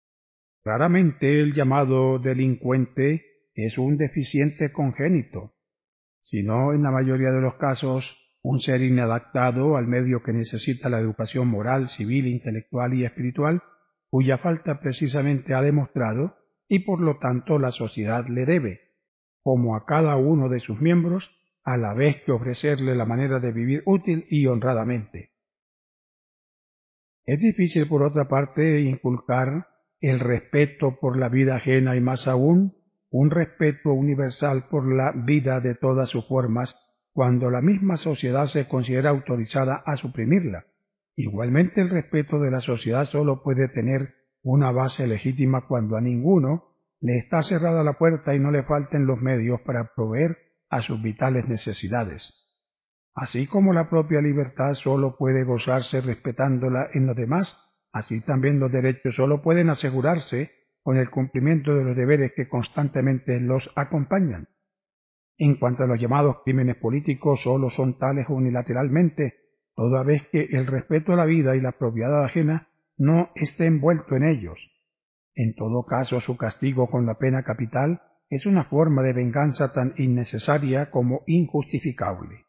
Raramente el llamado delincuente es un deficiente congénito, sino en la mayoría de los casos un ser inadaptado al medio que necesita la educación moral, civil, intelectual y espiritual, cuya falta precisamente ha demostrado y por lo tanto la sociedad le debe, como a cada uno de sus miembros, a la vez que ofrecerle la manera de vivir útil y honradamente. Es difícil, por otra parte, inculcar el respeto por la vida ajena y más aún un respeto universal por la vida de todas sus formas cuando la misma sociedad se considera autorizada a suprimirla. Igualmente el respeto de la sociedad solo puede tener una base legítima cuando a ninguno le está cerrada la puerta y no le falten los medios para proveer a sus vitales necesidades. Así como la propia libertad sólo puede gozarse respetándola en los demás, así también los derechos sólo pueden asegurarse con el cumplimiento de los deberes que constantemente los acompañan. En cuanto a los llamados crímenes políticos, sólo son tales unilateralmente, toda vez que el respeto a la vida y la propiedad ajena no esté envuelto en ellos. En todo caso, su castigo con la pena capital es una forma de venganza tan innecesaria como injustificable.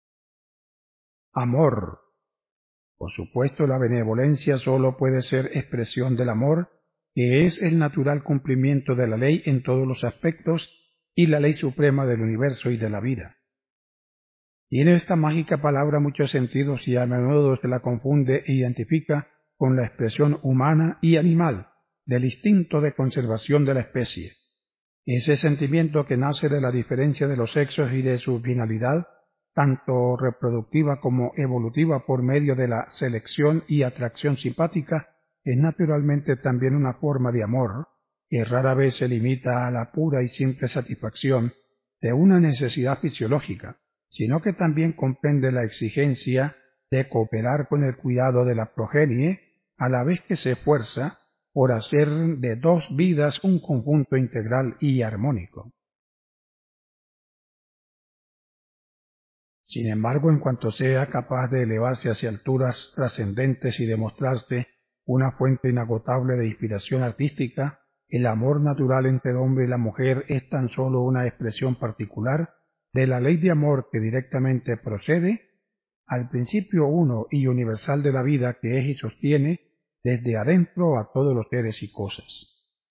Amor. Por supuesto, la benevolencia sólo puede ser expresión del amor, que es el natural cumplimiento de la ley en todos los aspectos y la ley suprema del universo y de la vida. Tiene esta mágica palabra muchos sentidos y a menudo se la confunde e identifica con la expresión humana y animal del instinto de conservación de la especie. Ese sentimiento que nace de la diferencia de los sexos y de su finalidad, tanto reproductiva como evolutiva por medio de la selección y atracción simpática, es naturalmente también una forma de amor que rara vez se limita a la pura y simple satisfacción de una necesidad fisiológica, sino que también comprende la exigencia de cooperar con el cuidado de la progenie, a la vez que se esfuerza por hacer de dos vidas un conjunto integral y armónico. Sin embargo, en cuanto sea capaz de elevarse hacia alturas trascendentes y demostrarse una fuente inagotable de inspiración artística, el amor natural entre el hombre y la mujer es tan solo una expresión particular de la ley de amor que directamente procede al principio uno y universal de la vida que es y sostiene desde adentro a todos los seres y cosas.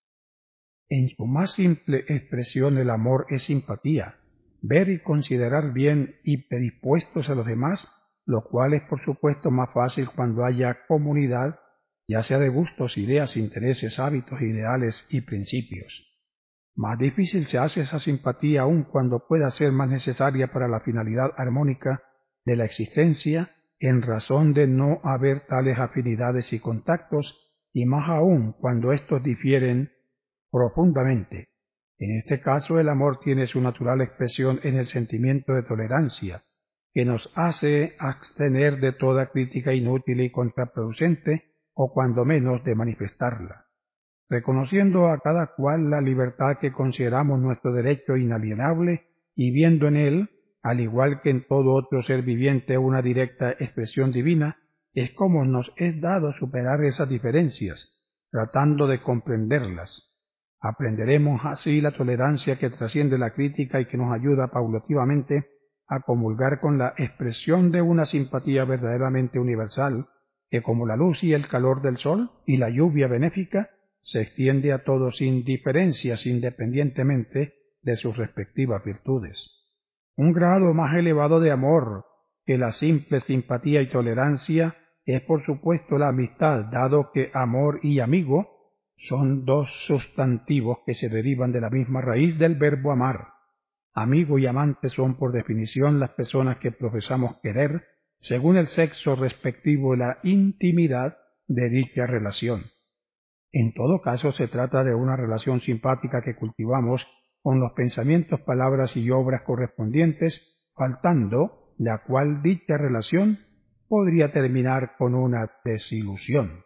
En su más simple expresión el amor es simpatía, ver y considerar bien y predispuestos a los demás, lo cual es por supuesto más fácil cuando haya comunidad, ya sea de gustos, ideas, intereses, hábitos, ideales y principios. Más difícil se hace esa simpatía aún cuando pueda ser más necesaria para la finalidad armónica de la existencia en razón de no haber tales afinidades y contactos, y más aún cuando éstos difieren profundamente. En este caso el amor tiene su natural expresión en el sentimiento de tolerancia, que nos hace abstener de toda crítica inútil y contraproducente, o cuando menos de manifestarla. Reconociendo a cada cual la libertad que consideramos nuestro derecho inalienable y viendo en él, al igual que en todo otro ser viviente, una directa expresión divina, es como nos es dado superar esas diferencias, tratando de comprenderlas. Aprenderemos así la tolerancia que trasciende la crítica y que nos ayuda paulativamente a comulgar con la expresión de una simpatía verdaderamente universal, que como la luz y el calor del sol y la lluvia benéfica, se extiende a todos sin diferencias independientemente de sus respectivas virtudes. Un grado más elevado de amor que la simple simpatía y tolerancia es por supuesto la amistad, dado que amor y amigo son dos sustantivos que se derivan de la misma raíz del verbo amar. Amigo y amante son por definición las personas que profesamos querer según el sexo respectivo y la intimidad de dicha relación. En todo caso se trata de una relación simpática que cultivamos con los pensamientos, palabras y obras correspondientes, faltando la cual dicha relación podría terminar con una desilusión.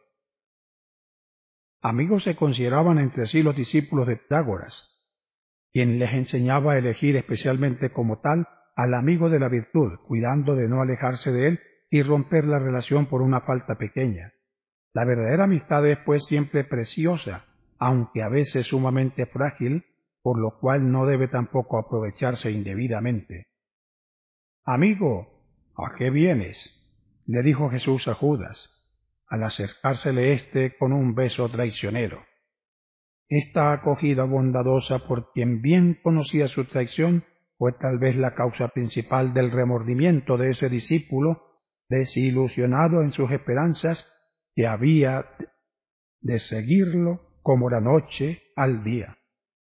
Amigos se consideraban entre sí los discípulos de Pitágoras, quien les enseñaba a elegir especialmente como tal al amigo de la virtud, cuidando de no alejarse de él y romper la relación por una falta pequeña. La verdadera amistad es pues siempre preciosa, aunque a veces sumamente frágil, por lo cual no debe tampoco aprovecharse indebidamente. Amigo, ¿a qué vienes?, le dijo Jesús a Judas, al acercársele éste con un beso traicionero. Esta acogida bondadosa por quien bien conocía su traición fue tal vez la causa principal del remordimiento de ese discípulo, desilusionado en sus esperanzas, que había de seguirlo como la noche al día.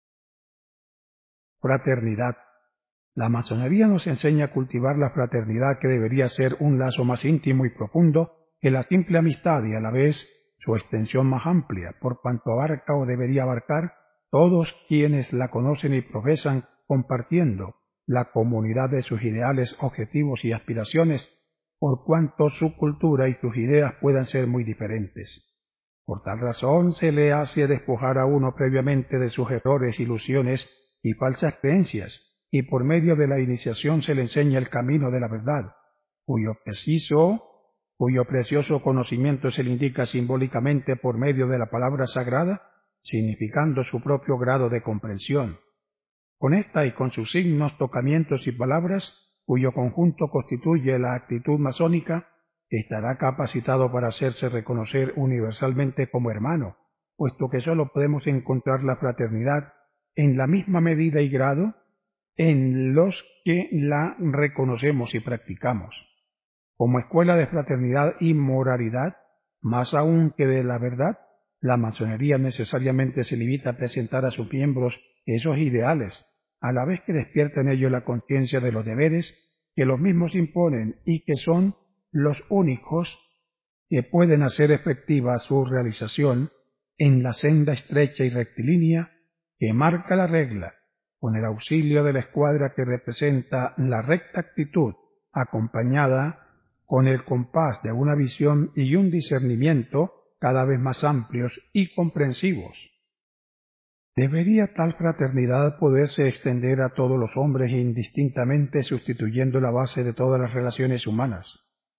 Fraternidad. La masonería nos enseña a cultivar la fraternidad, que debería ser un lazo más íntimo y profundo que la simple amistad y a la vez su extensión más amplia, por cuanto abarca o debería abarcar todos quienes la conocen y profesan, compartiendo la comunidad de sus ideales, objetivos y aspiraciones, por cuanto su cultura y sus ideas puedan ser muy diferentes. Por tal razón se le hace despojar a uno previamente de sus errores, ilusiones y falsas creencias, y por medio de la iniciación se le enseña el camino de la verdad, cuyo precioso conocimiento se le indica simbólicamente por medio de la palabra sagrada, significando su propio grado de comprensión. Con esta y con sus signos, tocamientos y palabras, cuyo conjunto constituye la actitud masónica, estará capacitado para hacerse reconocer universalmente como hermano, puesto que sólo podemos encontrar la fraternidad en la misma medida y grado en los que la reconocemos y practicamos. Como escuela de fraternidad y moralidad, más aún que de la verdad, la masonería necesariamente se limita a presentar a sus miembros esos ideales, a la vez que despierta en ellos la conciencia de los deberes que los mismos imponen y que son los únicos que pueden hacer efectiva su realización en la senda estrecha y rectilínea que marca la regla, con el auxilio de la escuadra que representa la recta actitud, acompañada con el compás de una visión y un discernimiento cada vez más amplios y comprensivos. ¿Debería tal fraternidad poderse extender a todos los hombres indistintamente, sustituyendo la base de todas las relaciones humanas?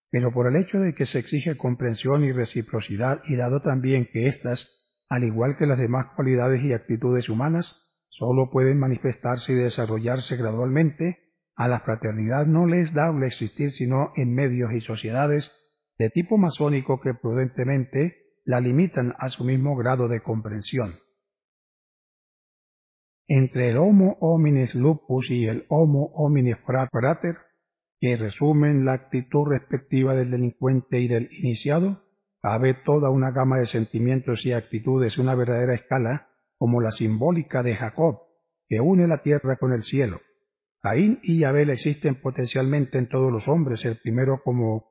pero por el hecho de que se exige comprensión y reciprocidad, y dado también que éstas, al igual que las demás cualidades y actitudes humanas, sólo pueden manifestarse y desarrollarse gradualmente, a la fraternidad no le es dable existir sino en medios y sociedades de tipo masónico que prudentemente la limitan a su mismo grado de comprensión. Entre el Homo hominis lupus y el Homo hominis frater, que resumen la actitud respectiva del delincuente y del iniciado, cabe toda una gama de sentimientos y actitudes, una verdadera escala, como la simbólica de Jacob, que une la tierra con el cielo. Caín y Abel existen potencialmente en todos los hombres, el primero como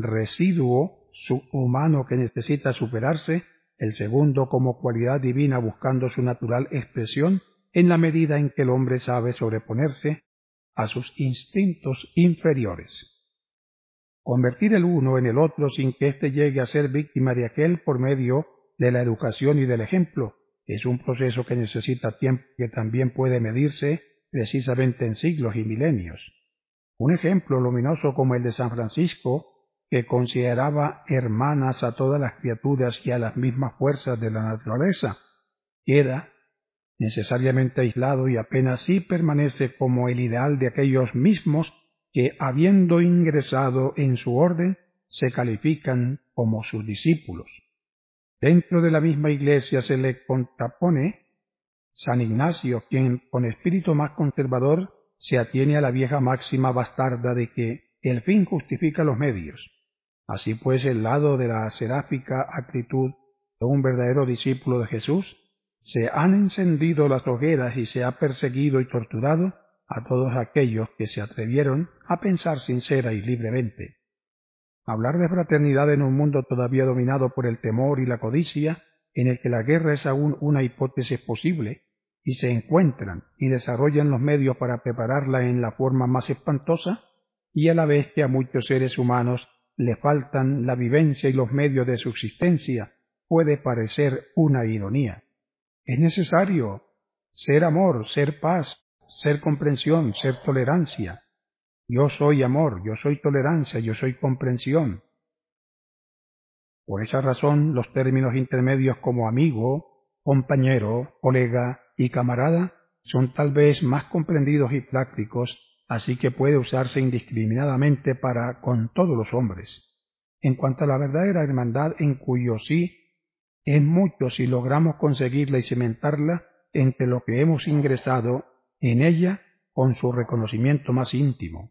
residuo subhumano que necesita superarse, el segundo como cualidad divina buscando su natural expresión en la medida en que el hombre sabe sobreponerse a sus instintos inferiores. Convertir el uno en el otro sin que éste llegue a ser víctima de aquel por medio de la educación y del ejemplo es un proceso que necesita tiempo que también puede medirse precisamente en siglos y milenios. Un ejemplo luminoso como el de San Francisco, que consideraba hermanas a todas las criaturas y a las mismas fuerzas de la naturaleza, queda necesariamente aislado y apenas sí permanece como el ideal de aquellos mismos que, habiendo ingresado en su orden, se califican como sus discípulos. Dentro de la misma Iglesia se le contrapone San Ignacio, quien con espíritu más conservador se atiene a la vieja máxima bastarda de que el fin justifica los medios. Así pues, el lado de la seráfica actitud de un verdadero discípulo de Jesús, se han encendido las hogueras y se ha perseguido y torturado a todos aquellos que se atrevieron a pensar sincera y libremente. Hablar de fraternidad en un mundo todavía dominado por el temor y la codicia, en el que la guerra es aún una hipótesis posible, y se encuentran y desarrollan los medios para prepararla en la forma más espantosa, y a la vez que a muchos seres humanos le faltan la vivencia y los medios de subsistencia, puede parecer una ironía. Es necesario ser amor, ser paz, ser comprensión, ser tolerancia. Yo soy amor, yo soy tolerancia, yo soy comprensión. Por esa razón, los términos intermedios como amigo, compañero, colega y camarada son tal vez más comprendidos y prácticos, así que puede usarse indiscriminadamente para con todos los hombres. En cuanto a la verdadera hermandad, en cuyo sí es mucho si logramos conseguirla y cimentarla entre lo que hemos ingresado en ella con su reconocimiento más íntimo.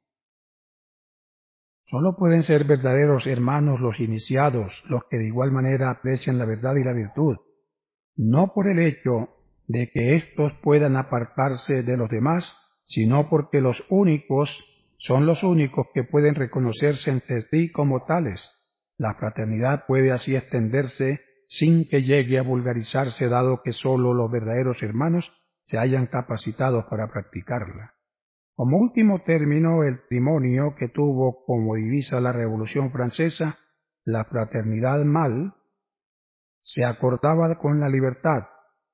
Solo pueden ser verdaderos hermanos los iniciados, los que de igual manera aprecian la verdad y la virtud, no por el hecho de que éstos puedan apartarse de los demás, sino porque los únicos son los únicos que pueden reconocerse entre sí como tales. La fraternidad puede así extenderse sin que llegue a vulgarizarse, dado que sólo los verdaderos hermanos se hayan capacitados para practicarla. Como último término, el trimonio que tuvo como divisa la Revolución Francesa, la fraternidad mal, se acordaba con la libertad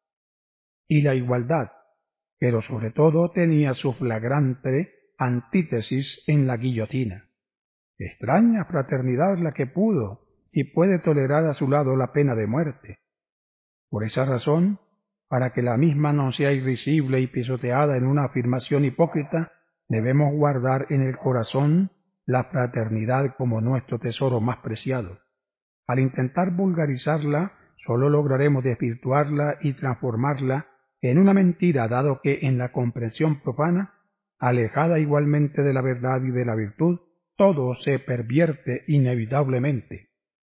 y la igualdad, pero sobre todo tenía su flagrante antítesis en la guillotina. Extraña fraternidad la que pudo y puede tolerar a su lado la pena de muerte. Por esa razón, para que la misma no sea irrisible y pisoteada en una afirmación hipócrita, debemos guardar en el corazón la fraternidad como nuestro tesoro más preciado. Al intentar vulgarizarla, solo lograremos desvirtuarla y transformarla en una mentira, dado que en la comprensión profana, alejada igualmente de la verdad y de la virtud, todo se pervierte inevitablemente.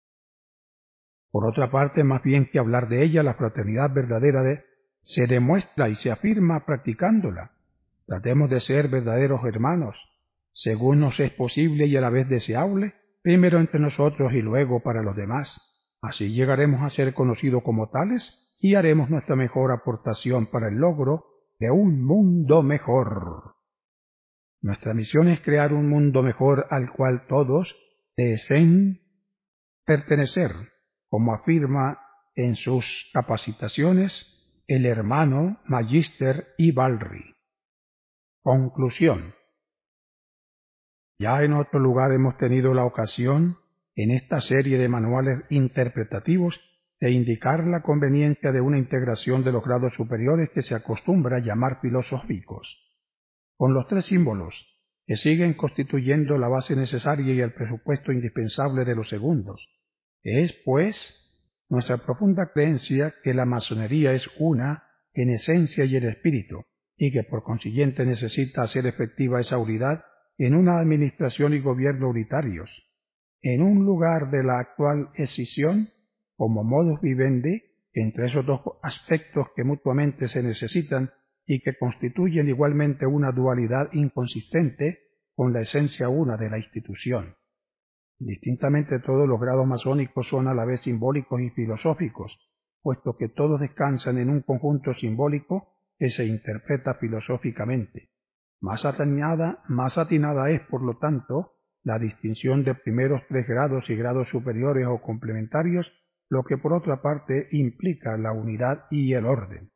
Por otra parte, más bien que hablar de ella, la fraternidad verdadera se demuestra y se afirma practicándola. Tratemos de ser verdaderos hermanos, según nos es posible y a la vez deseable, primero entre nosotros y luego para los demás. Así llegaremos a ser conocidos como tales y haremos nuestra mejor aportación para el logro de un mundo mejor. Nuestra misión es crear un mundo mejor al cual todos deseen pertenecer, como afirma en sus capacitaciones el hermano Magister Ibalri. Conclusión. Ya en otro lugar hemos tenido la ocasión, en esta serie de manuales interpretativos, de indicar la conveniencia de una integración de los grados superiores que se acostumbra llamar filosóficos, con los tres símbolos, que siguen constituyendo la base necesaria y el presupuesto indispensable de los segundos. Es, pues, nuestra profunda creencia que la masonería es una en esencia y en espíritu, y que por consiguiente necesita hacer efectiva esa unidad en una administración y gobierno unitarios, en un lugar de la actual escisión, como modus vivendi, entre esos dos aspectos que mutuamente se necesitan y que constituyen igualmente una dualidad inconsistente con la esencia una de la institución. Distintamente todos los grados masónicos son a la vez simbólicos y filosóficos, puesto que todos descansan en un conjunto simbólico que se interpreta filosóficamente. Más atinada es, por lo tanto, la distinción de primeros tres grados y grados superiores o complementarios, lo que por otra parte implica la unidad y el orden.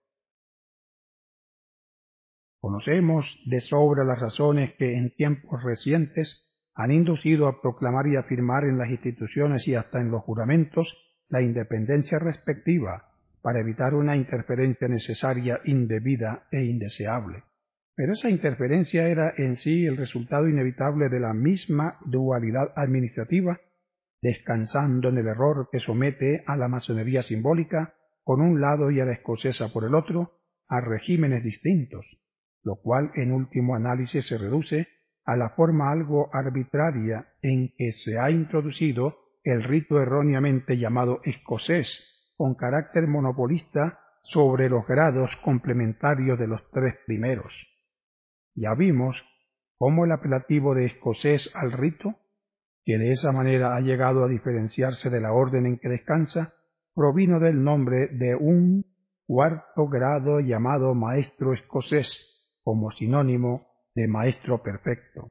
Conocemos de sobra las razones que en tiempos recientes han inducido a proclamar y afirmar en las instituciones y hasta en los juramentos la independencia respectiva para evitar una interferencia necesaria, indebida e indeseable. Pero esa interferencia era en sí el resultado inevitable de la misma dualidad administrativa, descansando en el error que somete a la masonería simbólica por un lado y a la escocesa por el otro, a regímenes distintos, lo cual en último análisis se reduce a la forma algo arbitraria en que se ha introducido el rito erróneamente llamado escocés, con carácter monopolista sobre los grados complementarios de los tres primeros. Ya vimos cómo el apelativo de escocés al rito, que de esa manera ha llegado a diferenciarse de la orden en que descansa, provino del nombre de un cuarto grado llamado maestro escocés, como sinónimo de maestro perfecto.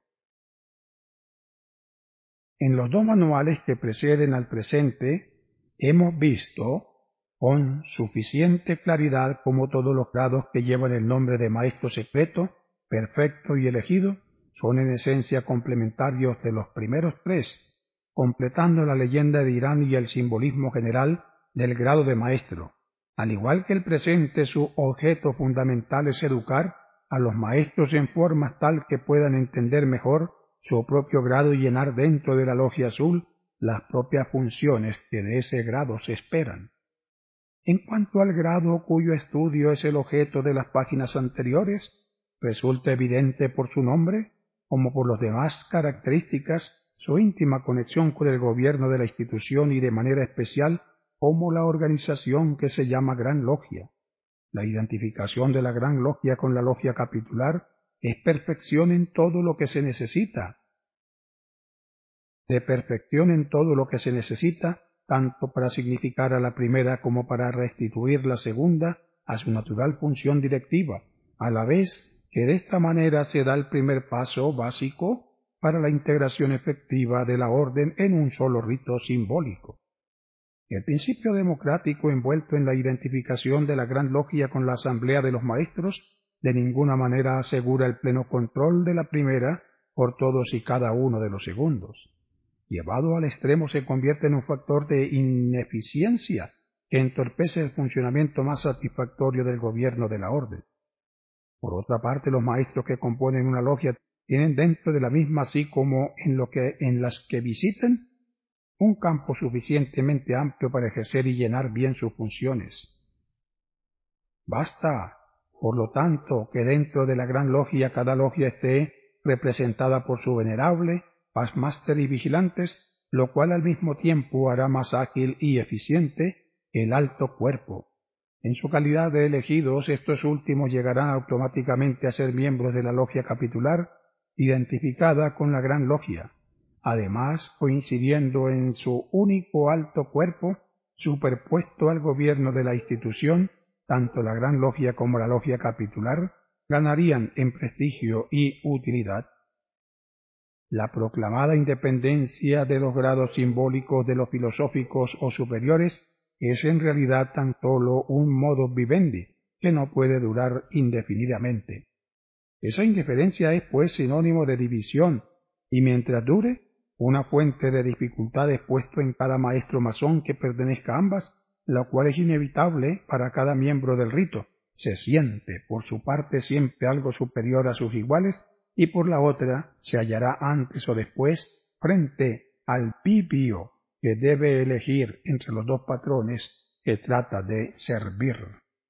En los dos manuales que preceden al presente, hemos visto con suficiente claridad cómo todos los grados que llevan el nombre de maestro secreto, perfecto y elegido son en esencia complementarios de los primeros tres, completando la leyenda de Irán y el simbolismo general del grado de maestro. Al igual que el presente, su objeto fundamental es educar a los maestros en forma tal que puedan entender mejor su propio grado y llenar dentro de la logia azul las propias funciones que de ese grado se esperan. En cuanto al grado cuyo estudio es el objeto de las páginas anteriores, resulta evidente por su nombre, como por las demás características, su íntima conexión con el gobierno de la institución y de manera especial como la organización que se llama Gran Logia. La identificación de la Gran Logia con la Logia Capitular es perfección en todo lo que se necesita. De perfección en todo lo que se necesita, tanto para significar a la primera como para restituir la segunda a su natural función directiva, a la vez que de esta manera se da el primer paso básico para la integración efectiva de la orden en un solo rito simbólico. El principio democrático envuelto en la identificación de la Gran Logia con la Asamblea de los Maestros de ninguna manera asegura el pleno control de la primera por todos y cada uno de los segundos. Llevado al extremo se convierte en un factor de ineficiencia que entorpece el funcionamiento más satisfactorio del gobierno de la orden. Por otra parte, los maestros que componen una logia tienen dentro de la misma, así como en las que visiten, un campo suficientemente amplio para ejercer y llenar bien sus funciones. Basta, por lo tanto, que dentro de la gran logia cada logia esté representada por su venerable, pazmáster y vigilantes, lo cual al mismo tiempo hará más ágil y eficiente el alto cuerpo. En su calidad de elegidos, estos últimos llegarán automáticamente a ser miembros de la logia capitular, identificada con la gran logia, además coincidiendo en su único alto cuerpo, superpuesto al gobierno de la institución, tanto la Gran Logia como la Logia Capitular ganarían en prestigio y utilidad. La proclamada independencia de los grados simbólicos de los filosóficos o superiores es en realidad tan solo un modus vivendi que no puede durar indefinidamente. Esa indiferencia es pues sinónimo de división, y mientras dure, una fuente de dificultades puesto en cada maestro masón que pertenezca a ambas, lo cual es inevitable para cada miembro del rito. Se siente, por su parte, siempre algo superior a sus iguales, y por la otra se hallará antes o después frente al pípio que debe elegir entre los dos patrones que trata de servir.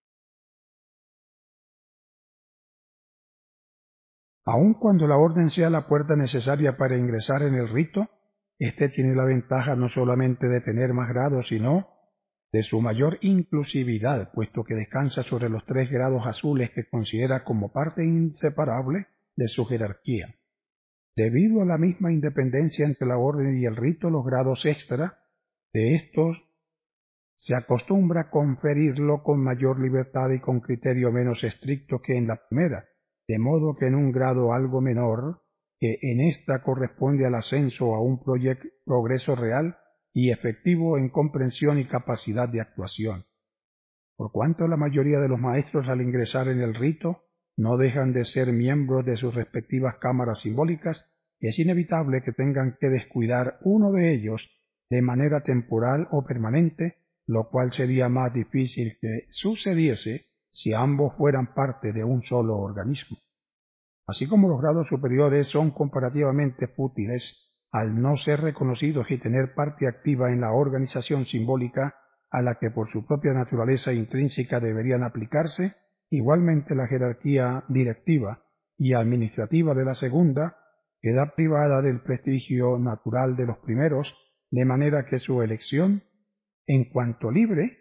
Aun cuando la orden sea la puerta necesaria para ingresar en el rito, éste tiene la ventaja no solamente de tener más grados, sino de su mayor inclusividad, puesto que descansa sobre los 3 grados azules que considera como parte inseparable de su jerarquía. Debido a la misma independencia entre la orden y el rito, los grados extra de estos se acostumbra conferirlo con mayor libertad y con criterio menos estricto que en la primera, de modo que en un grado algo menor, que en esta corresponde al ascenso a un progreso real y efectivo en comprensión y capacidad de actuación. Por cuanto la mayoría de los maestros al ingresar en el rito no dejan de ser miembros de sus respectivas cámaras simbólicas, es inevitable que tengan que descuidar uno de ellos de manera temporal o permanente, lo cual sería más difícil que sucediese si ambos fueran parte de un solo organismo. Así como los grados superiores son comparativamente fútiles al no ser reconocidos y tener parte activa en la organización simbólica a la que por su propia naturaleza intrínseca deberían aplicarse, igualmente la jerarquía directiva y administrativa de la segunda queda privada del prestigio natural de los primeros, de manera que su elección, en cuanto libre,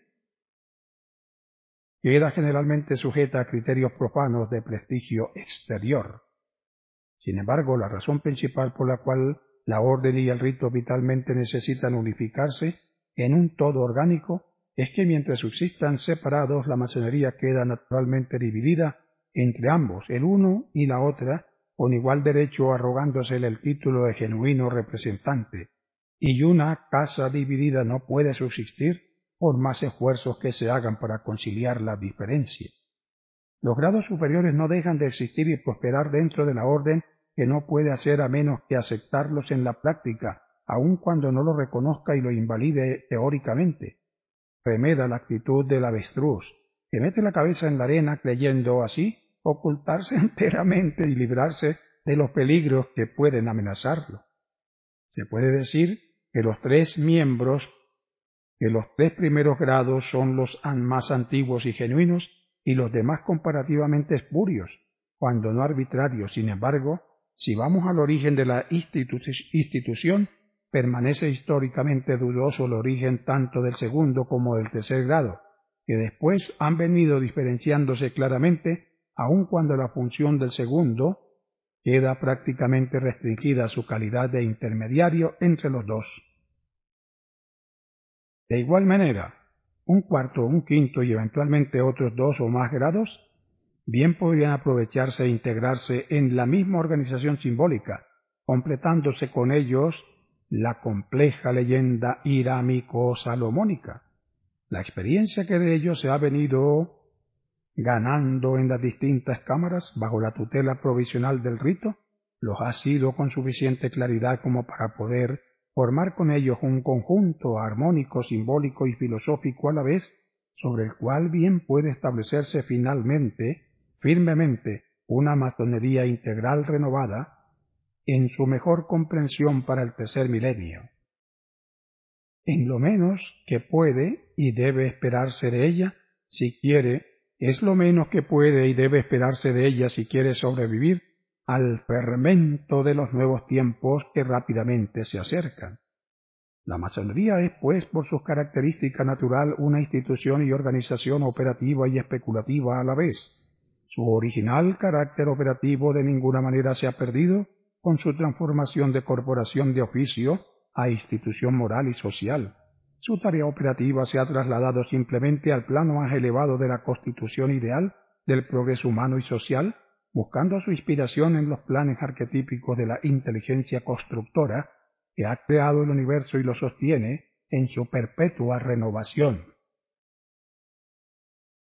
queda generalmente sujeta a criterios profanos de prestigio exterior. Sin embargo, la razón principal por la cual la orden y el rito vitalmente necesitan unificarse en un todo orgánico es que mientras subsistan separados, la masonería queda naturalmente dividida entre ambos, el uno y la otra, con igual derecho arrogándosele el título de genuino representante, y una casa dividida no puede subsistir por más esfuerzos que se hagan para conciliar la diferencia. Los grados superiores no dejan de existir y prosperar dentro de la orden, que no puede hacer a menos que aceptarlos en la práctica, aun cuando no lo reconozca y lo invalide teóricamente. Remeda la actitud del avestruz, que mete la cabeza en la arena creyendo así ocultarse enteramente y librarse de los peligros que pueden amenazarlo. Se puede decir que los 3 primeros grados son los más antiguos y genuinos, y los demás comparativamente espurios, cuando no arbitrarios. Sin embargo, si vamos al origen de la institución, permanece históricamente dudoso el origen tanto del segundo como del tercer grado, que después han venido diferenciándose claramente, aun cuando la función del segundo queda prácticamente restringida a su calidad de intermediario entre los dos. De igual manera, un cuarto, un quinto y eventualmente otros 2 o más grados bien podrían aprovecharse e integrarse en la misma organización simbólica, completándose con ellos la compleja leyenda hirámico-salomónica. La experiencia que de ellos se ha venido ganando en las distintas cámaras bajo la tutela provisional del rito, los ha sido con suficiente claridad como para poder formar con ellos un conjunto armónico, simbólico y filosófico a la vez, sobre el cual bien puede establecerse firmemente, una masonería integral renovada en su mejor comprensión para el tercer milenio. En lo menos que puede y debe esperarse de ella, si quiere, es lo menos que puede y debe esperarse de ella si quiere sobrevivir al fermento de los nuevos tiempos que rápidamente se acercan. La masonería es, pues, por su característica natural, una institución y organización operativa y especulativa a la vez. Su original carácter operativo de ninguna manera se ha perdido con su transformación de corporación de oficio a institución moral y social. Su tarea operativa se ha trasladado simplemente al plano más elevado de la constitución ideal del progreso humano y social, buscando su inspiración en los planes arquetípicos de la inteligencia constructora que ha creado el universo y lo sostiene en su perpetua renovación.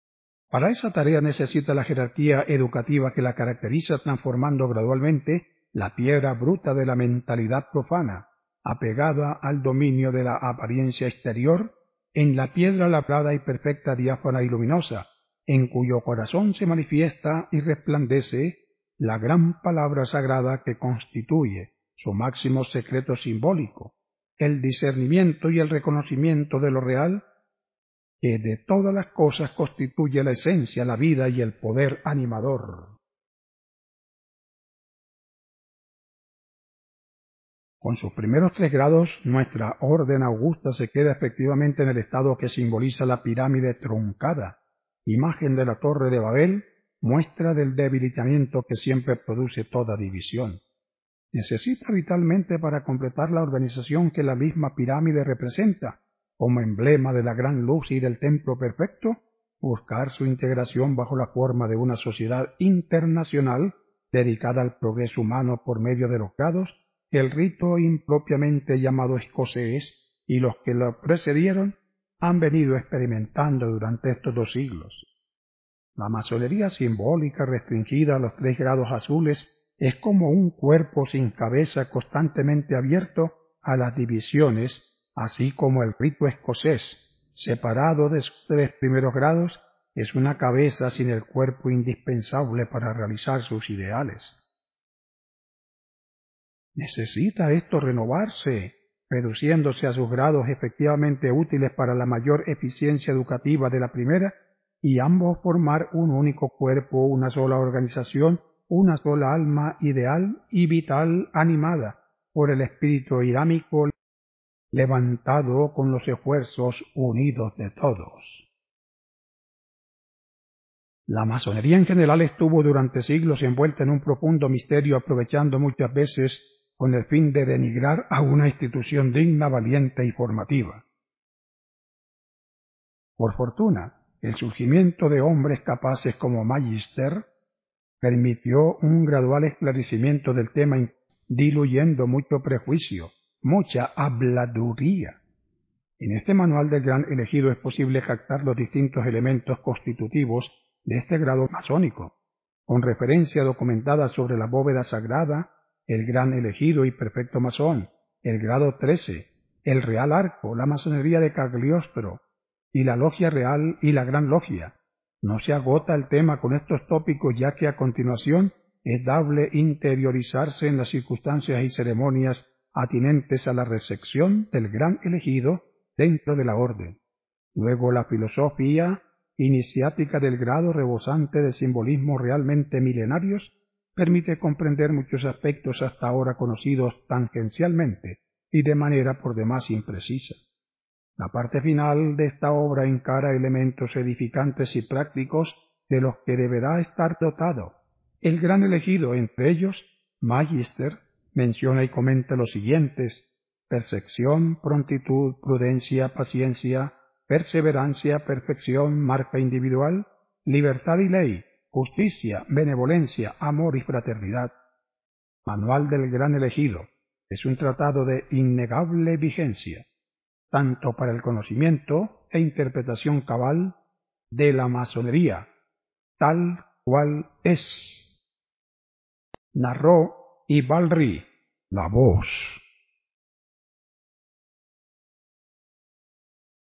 Para esa tarea necesita la jerarquía educativa que la caracteriza, transformando gradualmente la piedra bruta de la mentalidad profana, apegada al dominio de la apariencia exterior, en la piedra labrada y perfecta, diáfana y luminosa, en cuyo corazón se manifiesta y resplandece la gran palabra sagrada que constituye su máximo secreto simbólico, el discernimiento y el reconocimiento de lo real, que de todas las cosas constituye la esencia, la vida y el poder animador. Con sus primeros 3 grados, nuestra orden augusta se queda efectivamente en el estado que simboliza la pirámide truncada, imagen de la Torre de Babel, muestra del debilitamiento que siempre produce toda división. Necesita vitalmente, para completar la organización que la misma pirámide representa, como emblema de la gran luz y del templo perfecto, buscar su integración bajo la forma de una sociedad internacional dedicada al progreso humano por medio de los grados que el rito impropiamente llamado escocés y los que lo precedieron han venido experimentando durante estos 2 siglos. La masonería simbólica restringida a los 3 grados azules es como un cuerpo sin cabeza constantemente abierto a las divisiones, así como el rito escocés, separado de sus 3 primeros grados, es una cabeza sin el cuerpo indispensable para realizar sus ideales. Necesita esto renovarse, reduciéndose a sus grados efectivamente útiles para la mayor eficiencia educativa de la primera, y ambos formar un único cuerpo, una sola organización, una sola alma ideal y vital animada por el espíritu irámico levantado con los esfuerzos unidos de todos. La masonería en general estuvo durante siglos envuelta en un profundo misterio, aprovechando muchas veces con el fin de denigrar a una institución digna, valiente y formativa. Por fortuna, el surgimiento de hombres capaces como Magister permitió un gradual esclarecimiento del tema, diluyendo mucho prejuicio, mucha habladuría. En este manual del Gran Elegido es posible captar los distintos elementos constitutivos de este grado masónico, con referencia documentada sobre la bóveda sagrada, el Gran Elegido y Perfecto Masón, el grado 13, el Real Arco, la masonería de Cagliostro, y la Logia Real y la Gran Logia. No se agota el tema con estos tópicos, ya que a continuación es dable interiorizarse en las circunstancias y ceremonias atinentes a la recepción del Gran Elegido dentro de la orden. Luego la filosofía iniciática del grado, rebosante de simbolismos realmente milenarios, permite comprender muchos aspectos hasta ahora conocidos tangencialmente y de manera por demás imprecisa. La parte final de esta obra encara elementos edificantes y prácticos de los que deberá estar dotado. El Gran Elegido, entre ellos, Magister, menciona y comenta los siguientes: percepción, prontitud, prudencia, paciencia, perseverancia, perfección, marca individual, libertad y ley, justicia, benevolencia, amor y fraternidad. Manual del Gran Elegido es un tratado de innegable vigencia, tanto para el conocimiento e interpretación cabal de la masonería, tal cual es. Narró Ivalry, la voz.